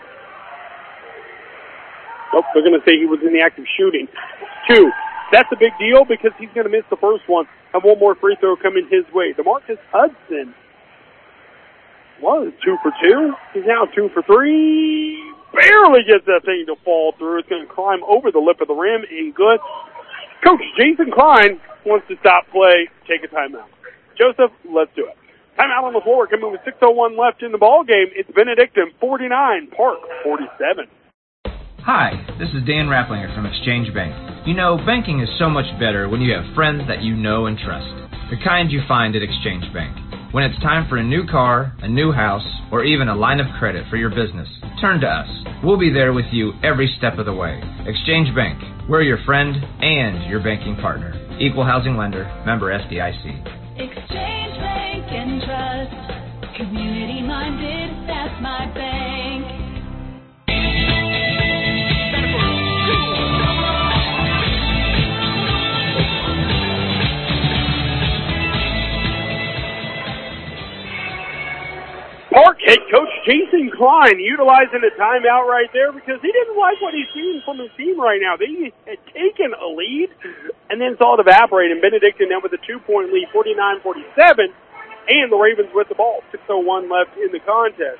Nope, they're going to say he was in the act of shooting. Two. That's a big deal because he's going to miss the first one. Have one more free throw coming his way. DeMarcus Hudson was two for two. He's now two for three. Barely gets that thing to fall through. It's going to climb over the lip of the rim and good. Coach Jason Klein wants to stop play, take a timeout. Joseph, let's do it. Timeout on the floor, coming with six oh one left in the ball game. It's Benedictine forty-nine, Park forty-seven.
Hi, this is Dan Rapplinger from Exchange Bank. You know, banking is so much better when you have friends that you know and trust. The kind you find at Exchange Bank. When it's time for a new car, a new house, or even a line of credit for your business, turn to us. We'll be there with you every step of the way. Exchange Bank. We're your friend and your banking partner. Equal housing lender. Member S D I C.
Exchange Bank and Trust. Community minded, that's my bank.
Park head coach Jason Klein utilizing a timeout right there because he didn't like what he's seeing from his team right now. They had taken a lead and then saw it evaporate, and Benedictine now with a two-point lead, forty-nine forty-seven. And the Ravens with the ball. six oh one left in the contest.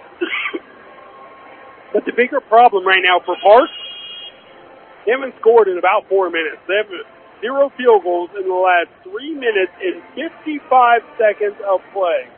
But the bigger problem right now for Park, they haven't scored in about four minutes. They have zero field goals in the last three minutes and fifty-five seconds of play.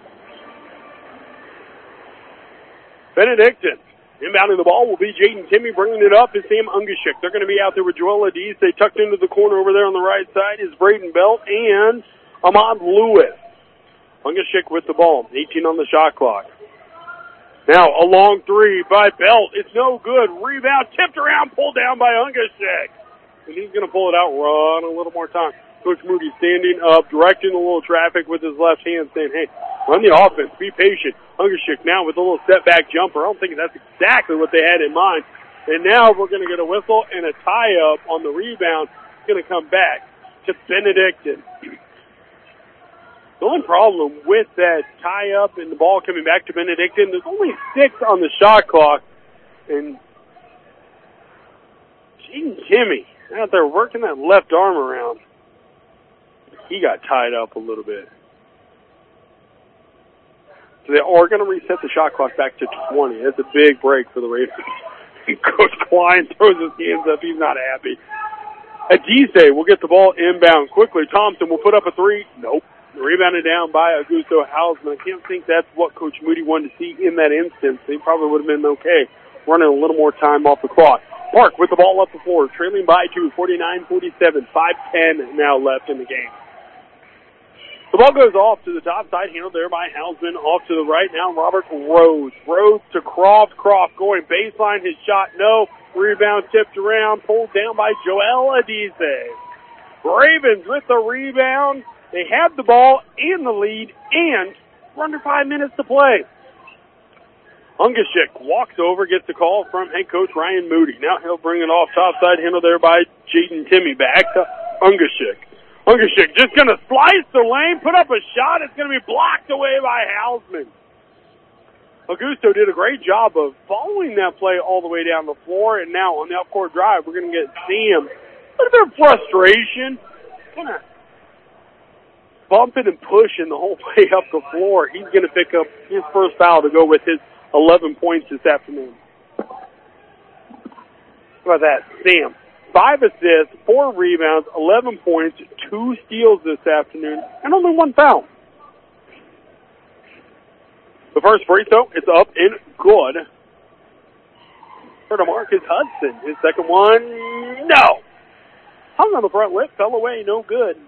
Benedictine inbounding the ball will be Jaden Timmy. Bringing it up is Sam Ungashik. They're going to be out there with Joel Adise. They tucked into the corner over there on the right side is Braden Belt and Ahmad Lewis. Ungashik with the ball. eighteen on the shot clock. Now a long three by Belt. It's no good. Rebound tipped around, pulled down by Ungashik. And he's going to pull it out, run a little more time. Coach Moody standing up, directing a little traffic with his left hand, saying, hey, run the offense, be patient. Ungashik now with a little step back jumper. I don't think that's exactly what they had in mind. And now we're going to get a whistle and a tie-up on the rebound. It's going to come back to Benedictine. The only problem with that tie-up and the ball coming back to Benedictine, there's only six on the shot clock. And Jaden Timmy out there working that left arm around. He got tied up a little bit. So they are going to reset the shot clock back to twenty. That's a big break for the Ravens. Coach Klein throws his hands up. He's not happy. Adise will get the ball inbound quickly. Thompson will put up a three. Nope. Rebounded down by Augusto Hausman. I can't think that's what Coach Moody wanted to see in that instance. He probably would have been okay running a little more time off the clock. Park with the ball up the floor, trailing by two, forty-nine forty-seven, five ten now left in the game. The ball goes off to the top side, handled there by Hausman. Off to the right now, Robert Rhodes. Rhodes to Croft. Croft going baseline. His shot, no. Rebound tipped around, pulled down by Joel Adise. Ravens with the rebound. They have the ball and the lead, and we're under five minutes to play. Ungashik walks over, gets the call from head coach Ryan Moody. Now he'll bring it off top side, handled there by Jaden Timmy. Back to Ungashik. Ungashik just going to slice the lane, put up a shot. It's going to be blocked away by Hausman. Augusto did a great job of following that play all the way down the floor, and now on the up-court drive, we're going to get Sam. A little bit of frustration. Kind of bumping and pushing the whole way up the floor. He's going to pick up his first foul to go with his eleven points this afternoon. How about that? Sam, five assists, four rebounds, eleven points, two steals this afternoon, and only one foul. The first free throw, it's up and good. For DeMarcus Hudson, his second one, no. Hung on the front lip, fell away, no good.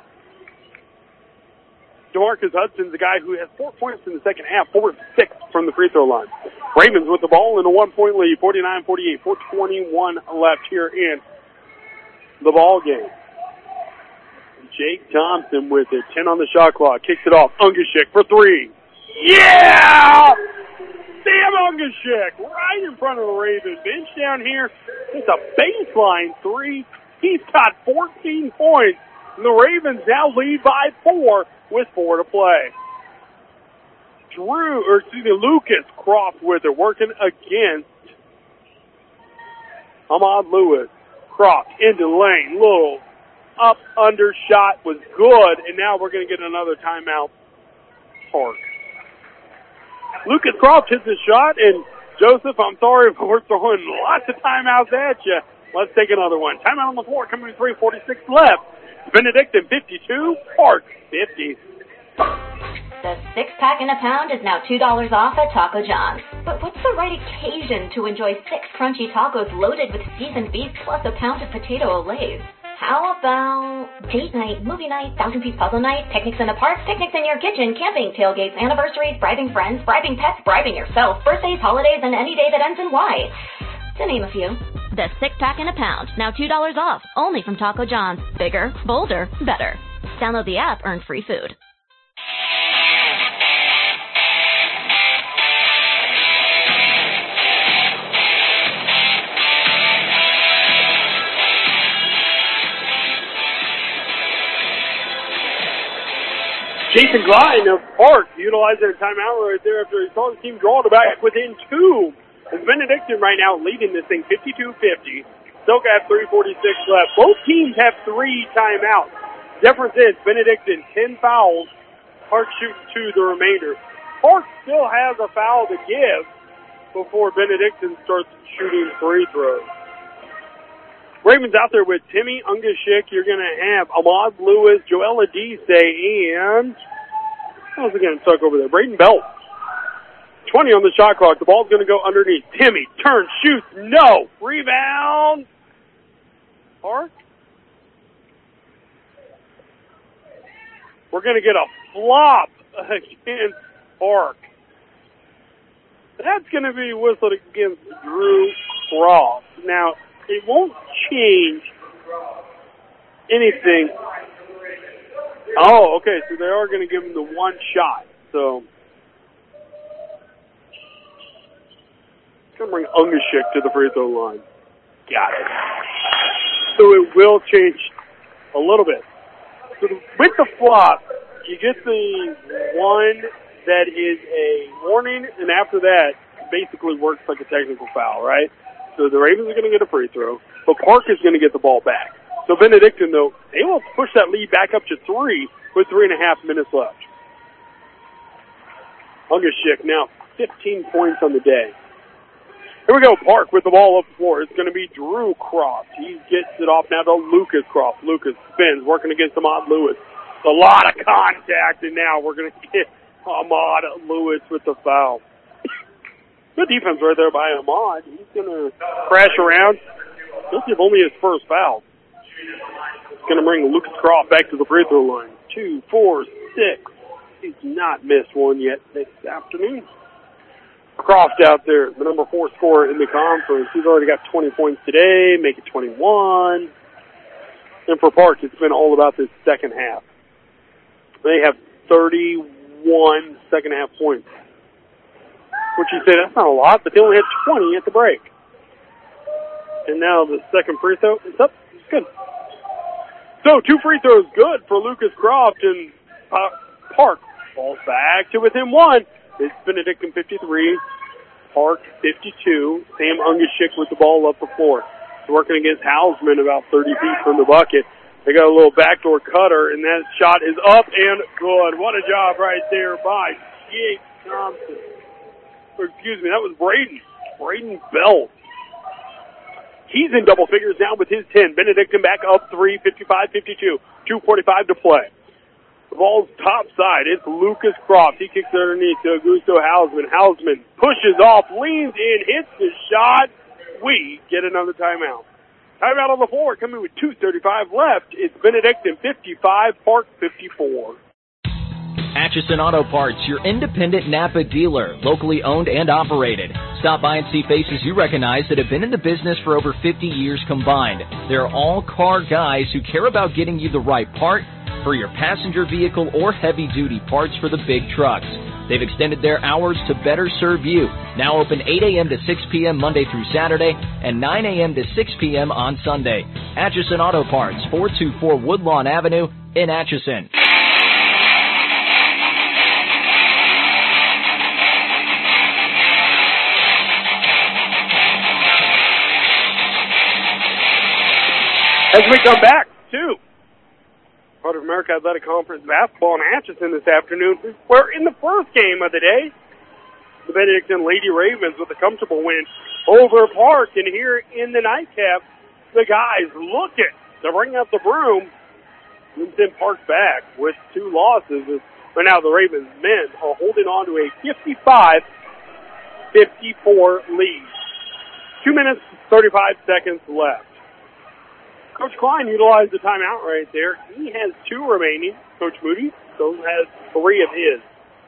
DeMarcus Hudson's a guy who has four points in the second half, four of six from the free throw line. Ravens with the ball in a one-point lead, forty-nine forty-eight, four twenty-one left here in the ball game. Jake Thompson with it, ten on the shot clock, kicks it off. Ungashik for three. Yeah! Sam Ungashik right in front of the Ravens bench down here. It's a baseline three. He's got fourteen points. And the Ravens now lead by four with four to play. Drew, or excuse me, Lucas Croft with it, working against Ahmad Lewis. Croft into the lane, little up under shot was good, and now we're going to get another timeout. Park. Lucas Croft hits his shot, and Joseph, I'm sorry, but we're throwing lots of timeouts at you. Let's take another one. Timeout on the floor, coming to three forty-six left. Benedictine fifty-two, Park fifty.
The six-pack in a pound is now two dollars off at Taco John's. But what's the right occasion to enjoy six crunchy tacos loaded with seasoned beef plus a pound of potato olays? How about date night, movie night, thousand-piece puzzle night, picnics in the park, picnics in your kitchen, camping, tailgates, anniversaries, bribing friends, bribing pets, bribing yourself, birthdays, holidays, and any day that ends in Y, to name a few. The six-pack in a pound, now two dollars off, only from Taco John's. Bigger, bolder, better. Download the app, earn free food.
Jason Glidden of Park utilized their timeout right there after he saw the team draw it back within two. As Benedictine right now leading this thing fifty-two fifty. Still got three forty-six left. Both teams have three timeouts. Difference is Benedictine ten fouls, Park shooting two the remainder. Park still has a foul to give before Benedictine starts shooting free throws. Ravens out there with Timmy Ungashik. You're going to have Ahmad Lewis, Joel Adise, and how's it going to tuck over there? Braden Belt. twenty on the shot clock. The ball's going to go underneath. Timmy turns, shoots, no. Rebound. Park. We're going to get a flop against Park. That's going to be whistled against Drew Cross. Now, it won't change anything. Oh, okay, so they are going to give him the one shot. So, going to bring Ungashik to the free throw line. Got it. So it will change a little bit. So the, with the flop, you get the one that is a warning, and after that, it basically works like a technical foul, right? So the Ravens are going to get a free throw, but Park is going to get the ball back. So Benedictine, though, they will push that lead back up to three with three and a half minutes left. Ungashik now fifteen points on the day. Here we go, Park with the ball up the floor. It's going to be Drew Cross. He gets it off now to Lucas Cross. Lucas spins, working against Ahmad Lewis. A lot of contact, and now we're going to get Ahmad Lewis with the foul. Good defense right there by Ahmad. He's going to crash around. He'll give only his first foul. It's going to bring Lucas Cross back to the free throw line. Two, four, six. He's not missed one yet this afternoon. Croft out there, the number four scorer in the conference. He's already got twenty points today, make it twenty-one. And for Park, it's been all about this second half. They have thirty-one second half points. Which you say, that's not a lot, but they only had twenty at the break. And now the second free throw is up. It's good. So two free throws good for Lucas Croft, and uh, Park falls back to within one. It's Benedictine fifty-three, Park fifty-two. Sam Ungashik with the ball up the floor. He's working against Hausman about thirty feet from the bucket. They got a little backdoor cutter, and that shot is up and good. What a job right there by Jake Thompson. Or, excuse me, that was Braden. Braden Belt. He's in double figures now with his ten. Benedictine back up three, fifty-five fifty-two. two forty-five to play. The ball's top side. It's Lucas Croft. He kicks it underneath to Augusto Hausman. Hausman pushes off, leans in, hits the shot. We get another timeout. Timeout on the floor, coming with two thirty-five left. It's Benedictine fifty-five, Park fifty-four.
Atchison Auto Parts, your independent Napa dealer, locally owned and operated. Stop by and see faces you recognize that have been in the business for over fifty years combined. They're all car guys who care about getting you the right part for your passenger vehicle or heavy-duty parts for the big trucks. They've extended their hours to better serve you. Now open eight a.m. to six p.m. Monday through Saturday and nine a.m. to six p.m. on Sunday. Atchison Auto Parts, four two four Woodlawn Avenue in Atchison.
As we come back to Heart of America Athletic Conference basketball in Atchison this afternoon, where in the first game of the day, the Benedictine Lady Ravens with a comfortable win over Park. And here in the nightcap, the guys looking to bring out the broom and send Park back with two losses. But now the Ravens men are holding on to a fifty-five fifty-four lead. Two minutes, thirty-five seconds left. Coach Klein utilized the timeout right there. He has two remaining. Coach Moody still has three of his.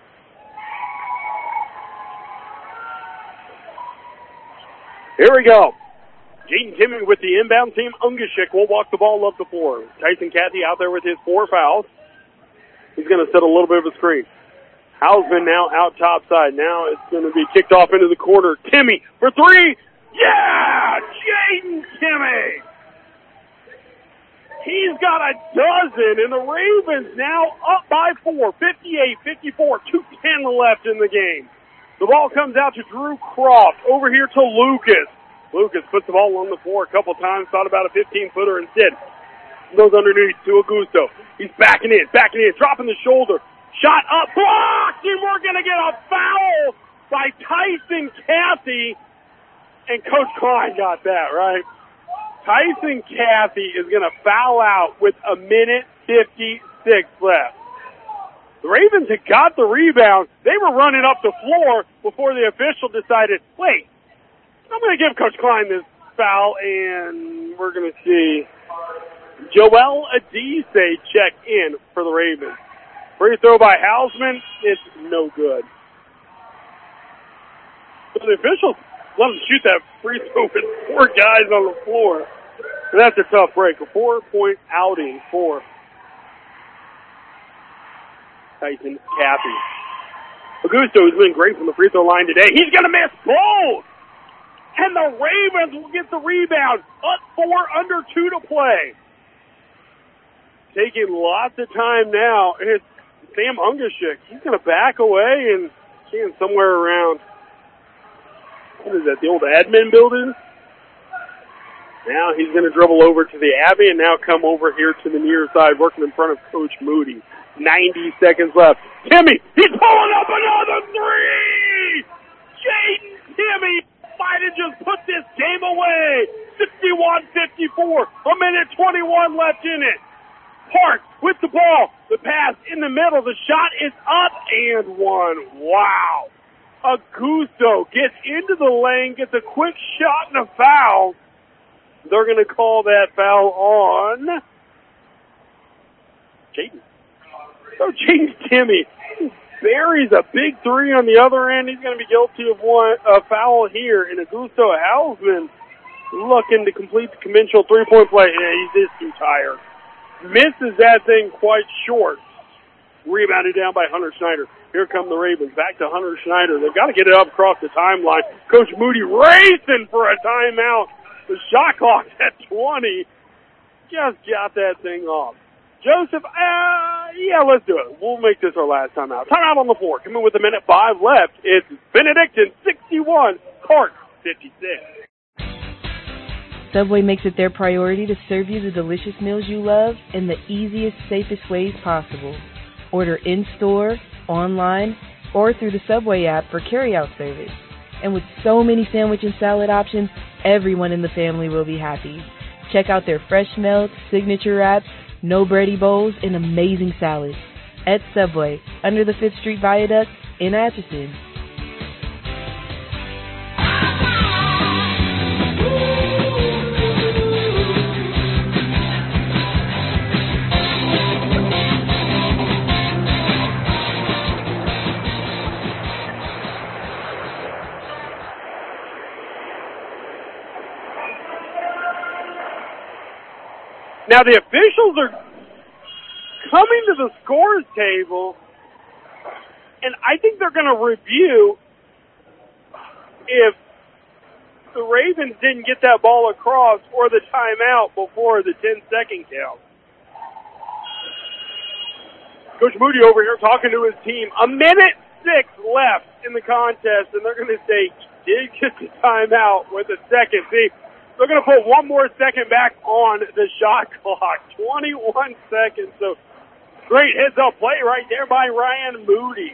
Here we go. Jaden Timmy with the inbound team. Ungashik will walk the ball up the floor. Tyson Cathy out there with his four fouls. He's going to set a little bit of a screen. Hausman now out top side. Now it's going to be kicked off into the corner. Timmy for three. Yeah! Jaden Timmy! He's got a dozen, and the Ravens now up by four, fifty-eight fifty-four, two ten left in the game. The ball comes out to Drew Croft, over here to Lucas. Lucas puts the ball on the floor a couple times, thought about a fifteen-footer instead. Goes underneath to Augusto. He's backing in, backing in, dropping the shoulder. Shot up, blocked, and we're going to get a foul by Tyson Cathy. And Coach Klein got that, right? Tyson Cathy is going to foul out with a minute fifty-six left. The Ravens had got the rebound. They were running up the floor before the official decided, wait, I'm going to give Coach Klein this foul, and we're going to see Joel Adise check in for the Ravens. Free throw by Hausman. It's no good. So the officials let him shoot that free throw with four guys on the floor. And that's a tough break. A four-point outing for Tyson Cathy. Augusto has been great from the free throw line today. He's going to miss both! And the Ravens will get the rebound. Up four, under two to play. Taking lots of time now. It's Sam Ungashik. He's going to back away and stand somewhere around, what is that, the old admin building? Now he's going to dribble over to the Abbey and now come over here to the near side, working in front of Coach Moody. ninety seconds left. Timmy, he's pulling up another three! Jaden Timmy might have just put this game away. sixty-one fifty-four, a minute twenty-one left in it. Park with the ball. The pass in the middle. The shot is up and one. Wow. Augusto gets into the lane, gets a quick shot and a foul. They're going to call that foul on Jaden. So Jaden Timmy buries a big three on the other end. He's going to be guilty of one a foul here. And Augusto Hausman looking to complete the conventional three-point play. Yeah, he's just too tired. Misses that thing quite short. Rebounded down by Hunter Schneider. Here come the Ravens. Back to Hunter Schneider. They've got to get it up across the timeline. Coach Moody racing for a timeout. The shot clock's at twenty. Just got that thing off. Joseph, uh, yeah, let's do it. We'll make this our last timeout. Timeout on the floor. Coming with a minute five left. It's Benedictine sixty-one, Clark fifty-six.
Subway makes it their priority to serve you the delicious meals you love in the easiest, safest ways possible. Order in-store, online, or through the Subway app for carry-out service. And with so many sandwich and salad options, everyone in the family will be happy. Check out their fresh melt, signature wraps, no bready bowls, and amazing salads. At Subway, under the fifth Street Viaduct in Atchison.
Now the officials are coming to the scores table, and I think they're going to review if the Ravens didn't get that ball across or the timeout before the ten-second count. Coach Moody over here talking to his team. A minute six left in the contest, and they're going to say, did get the timeout with a second. See, they're going to put one more second back on the shot clock. twenty-one seconds. So great heads-up play right there by Ryan Moody.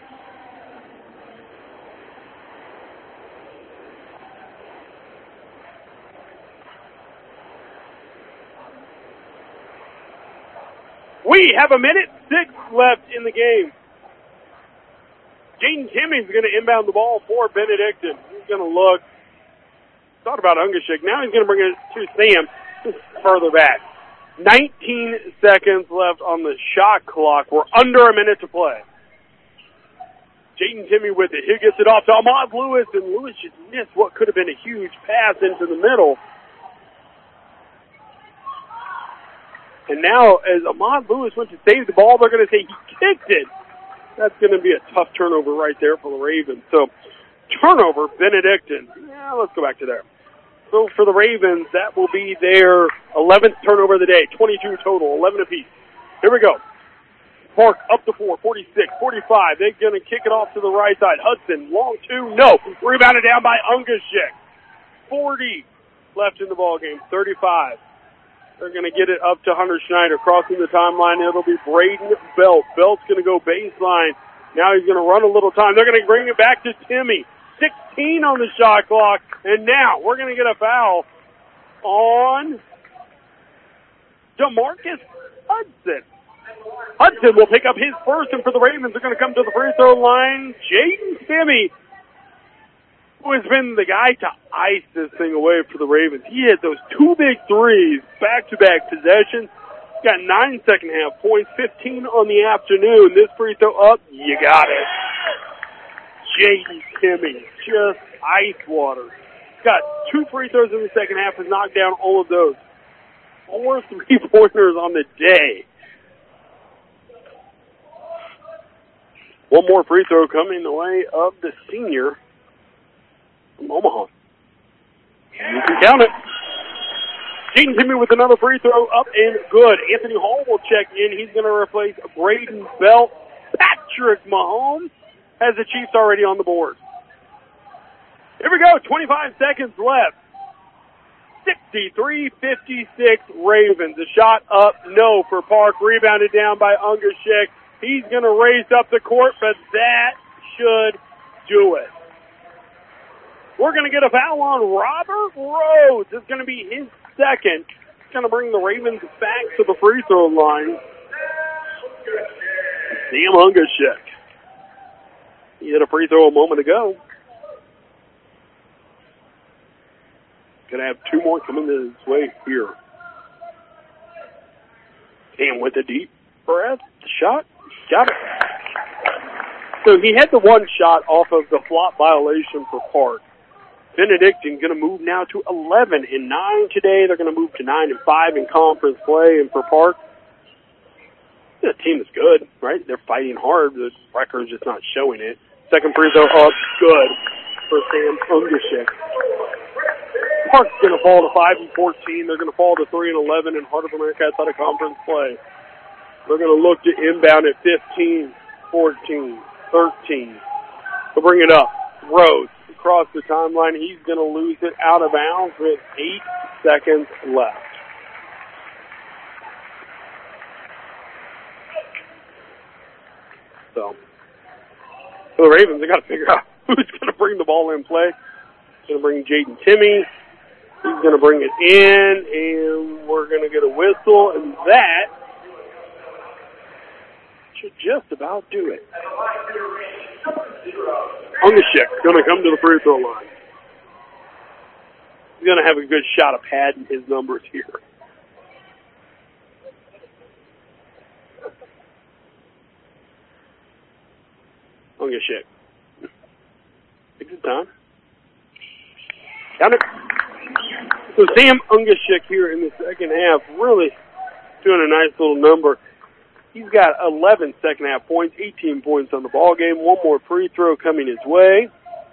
We have a minute six left in the game. Jaden Timmy's going to inbound the ball for Benedictine. He's going to look. Thought about Ungashik. Now he's going to bring it to Sam just further back. nineteen seconds left on the shot clock. We're under a minute to play. Jaden Timmy with it. He gets it off to Ahmad Lewis, and Lewis just missed what could have been a huge pass into the middle. And now, as Ahmad Lewis went to save the ball, they're going to say he kicked it. That's going to be a tough turnover right there for the Ravens. So, turnover, Benedictine. Yeah, let's go back to there. So for the Ravens, that will be their eleventh turnover of the day. twenty-two total, eleven apiece. Here we go. Park up to four, forty-six, forty-five. They're going to kick it off to the right side. Hudson, long two, no. Rebounded down by Ungashik. forty left in the ball game, thirty-five. They're going to get it up to Hunter Schneider. Crossing the timeline, it'll be Braden Belt. Belt's going to go baseline. Now he's going to run a little time. They're going to bring it back to Timmy. sixteen on the shot clock. And now we're going to get a foul on DeMarcus Hudson. Hudson will pick up his first, and for the Ravens, they're going to come to the free throw line. Jaden Timmy, who has been the guy to ice this thing away for the Ravens. He hit those two big threes, back-to-back possessions. Got nine second-half points, fifteen on the afternoon. This free throw up, you got it. Jaden Timmy, just ice water. Got two free throws in the second half, has knocked down all of those. Four three-pointers on the day. One more free throw coming the way of the senior from Omaha. You can count it. Jaden Timmy with another free throw up and good. Anthony Hall will check in. He's going to replace Braden Belt. Patrick Mahomes has the Chiefs already on the board. Here we go. twenty-five seconds left. sixty-three fifty-six Ravens. A shot up, no for Park. Rebounded down by Ungashek. He's going to race up the court, but that should do it. We're going to get a foul on Robert Rhodes. It's going to be his second. It's going to bring the Ravens back to the free throw line. Sam Ungashek. He hit a free throw a moment ago. Going to have two more coming this way here. And with a deep breath, shot. Got it. So he had the one shot off of the flop violation for Park. Benedictine going to move now to eleven and nine today. They're going to move to nine and five in conference play. And for Park, the team is good, right? They're fighting hard. The record's just not showing it. Second free throw up, good for Sam Ungashek. Park's going to fall to five and fourteen. They're going to fall to three and eleven in Heart of America Athletic Conference play. They're going to look to inbound at fifteen, fourteen, thirteen. They'll bring it up. Rhodes across the timeline. He's going to lose it out of bounds with eight seconds left. So, for the Ravens, they got to figure out who's going to bring the ball in play. Going to bring Jaden Timmy. He's going to bring it in, and we're going to get a whistle, and that should just about do it. Ungashek going to come to the free throw line. He's going to have a good shot of padding his numbers here. Ungashek. Take his time. Count it. So Sam Ungashek here in the second half really doing a nice little number. He's got eleven second half points, eighteen points on the ball game. One more free throw coming his way.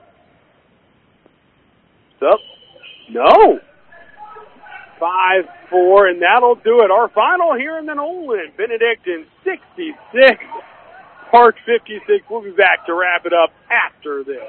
It's up. No. five four, and that'll do it. Our final here in the Nolan. Benedictine sixty-six. Park fifty-six. We'll be back to wrap it up after this.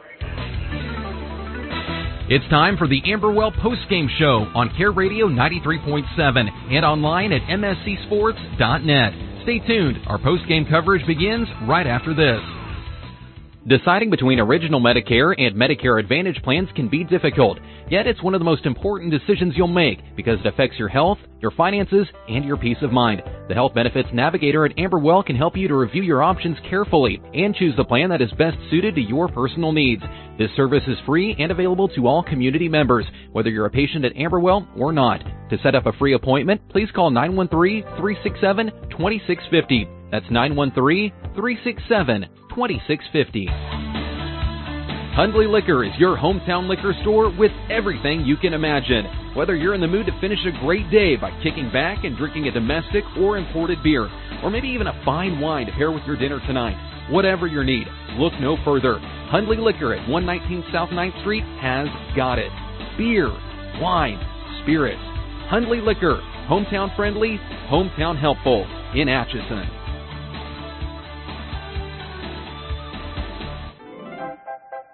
It's time for the Amberwell postgame show on Care Radio ninety-three point seven and online at m s c sports dot net. Stay tuned. Our postgame coverage begins right after this. Deciding between Original Medicare and Medicare Advantage plans can be difficult, yet it's one of the most important decisions you'll make because it affects your health, your finances, and your peace of mind. The Health Benefits Navigator at Amberwell can help you to review your options carefully and choose the plan that is best suited to your personal needs. This service is free and available to all community members, whether you're a patient at Amberwell or not. To set up a free appointment, please call nine one three, three six seven, two six five zero. That's nine one three, three six seven, two six five zero. Hundley Liquor is your hometown liquor store with everything you can imagine. Whether you're in the mood to finish a great day by kicking back and drinking a domestic or imported beer, or maybe even a fine wine to pair with your dinner tonight, whatever your need, look no further. Hundley Liquor at one nineteen South ninth Street has got it. Beer, wine, spirits. Hundley Liquor, hometown friendly, hometown helpful in Atchison.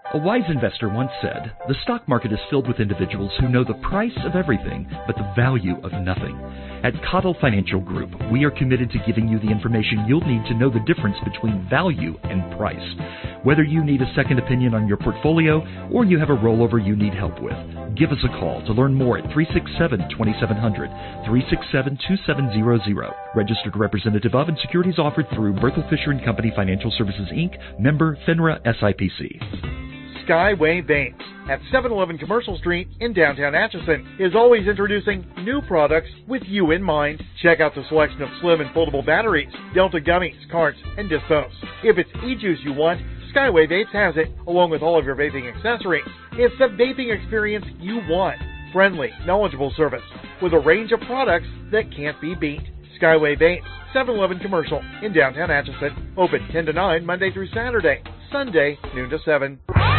A wise investor once said, "The stock market is filled with individuals who know the price of everything but the value of nothing." At Cottle Financial Group, we are committed to giving you the information you'll need to know the difference between value and price. Whether you need a second opinion on your portfolio or you have a rollover you need help with, give us a call to learn more at three six seven, two seven zero zero, three six seven, two seven zero zero. Registered representative of and securities offered through Berthel Fisher and Company Financial Services, Incorporated, member FINRA S I P C.
Skyway Vapes at seven eleven Commercial Street in downtown Atchison is always introducing new products with you in mind. Check out the selection of slim and foldable batteries, Delta gummies, carts, and dispos. If it's e-juice you want, Skyway Vapes has it, along with all of your vaping accessories. It's the vaping experience you want. Friendly, knowledgeable service with a range of products that can't be beat. Skyway Vapes, seven eleven Commercial in downtown Atchison. Open ten to nine Monday through Saturday. Sunday, noon to seven.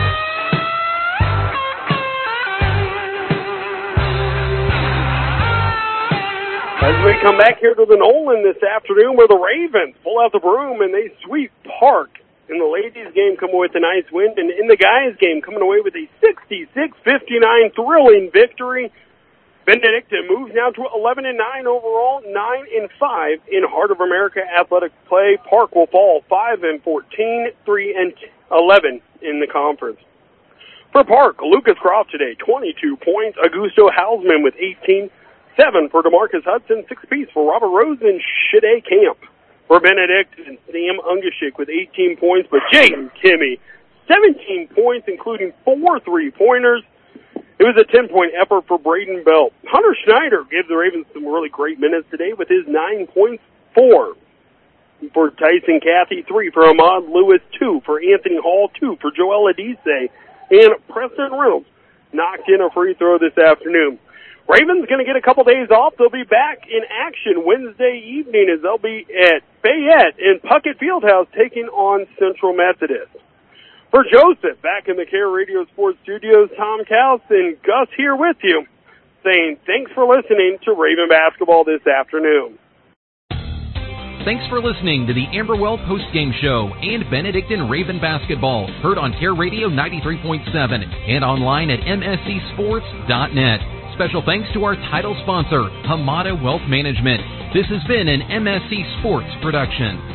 As we come back here to the Nolan this afternoon, where the Ravens pull out the broom and they sweep Park. In the ladies' game, come away with a nice win, and in the guys' game, coming away with a sixty-six fifty-nine thrilling victory. Benedictine moves now to eleven and nine overall, nine and five in Heart of America athletic play. Park will fall five and fourteen, three and eleven in the conference. For Park, Lucas Croft today, twenty-two points. Augusto Hausman with eighteen. Seven for DeMarcus Hudson, six apiece for Robert Rose and Shade Camp. For Benedictine, Sam Ungashik with eighteen points, but Jaden Kimmy, seventeen points, including four three-pointers. It was a ten-point effort for Braden Bell. Hunter Schneider gave the Ravens some really great minutes today with his nine points, four for Tyson Cathy, three for Ahmad Lewis, two for Anthony Hall, two for Joel Adise, and Preston Reynolds knocked in a free throw this afternoon. Ravens going to get a couple days off. They'll be back in action Wednesday evening as they'll be at Fayette in Puckett Fieldhouse taking on Central Methodist. For Joseph, back in the Care Radio Sports Studios, Tom Kaus and Gus here with you, saying thanks for listening to Raven Basketball this afternoon.
Thanks for listening to the Amberwell Postgame Show and Benedictine Raven Basketball, heard on Care Radio ninety-three point seven and online at M S C sports dot net. Special thanks to our title sponsor, Hamada Wealth Management. This has been an M S C Sports production.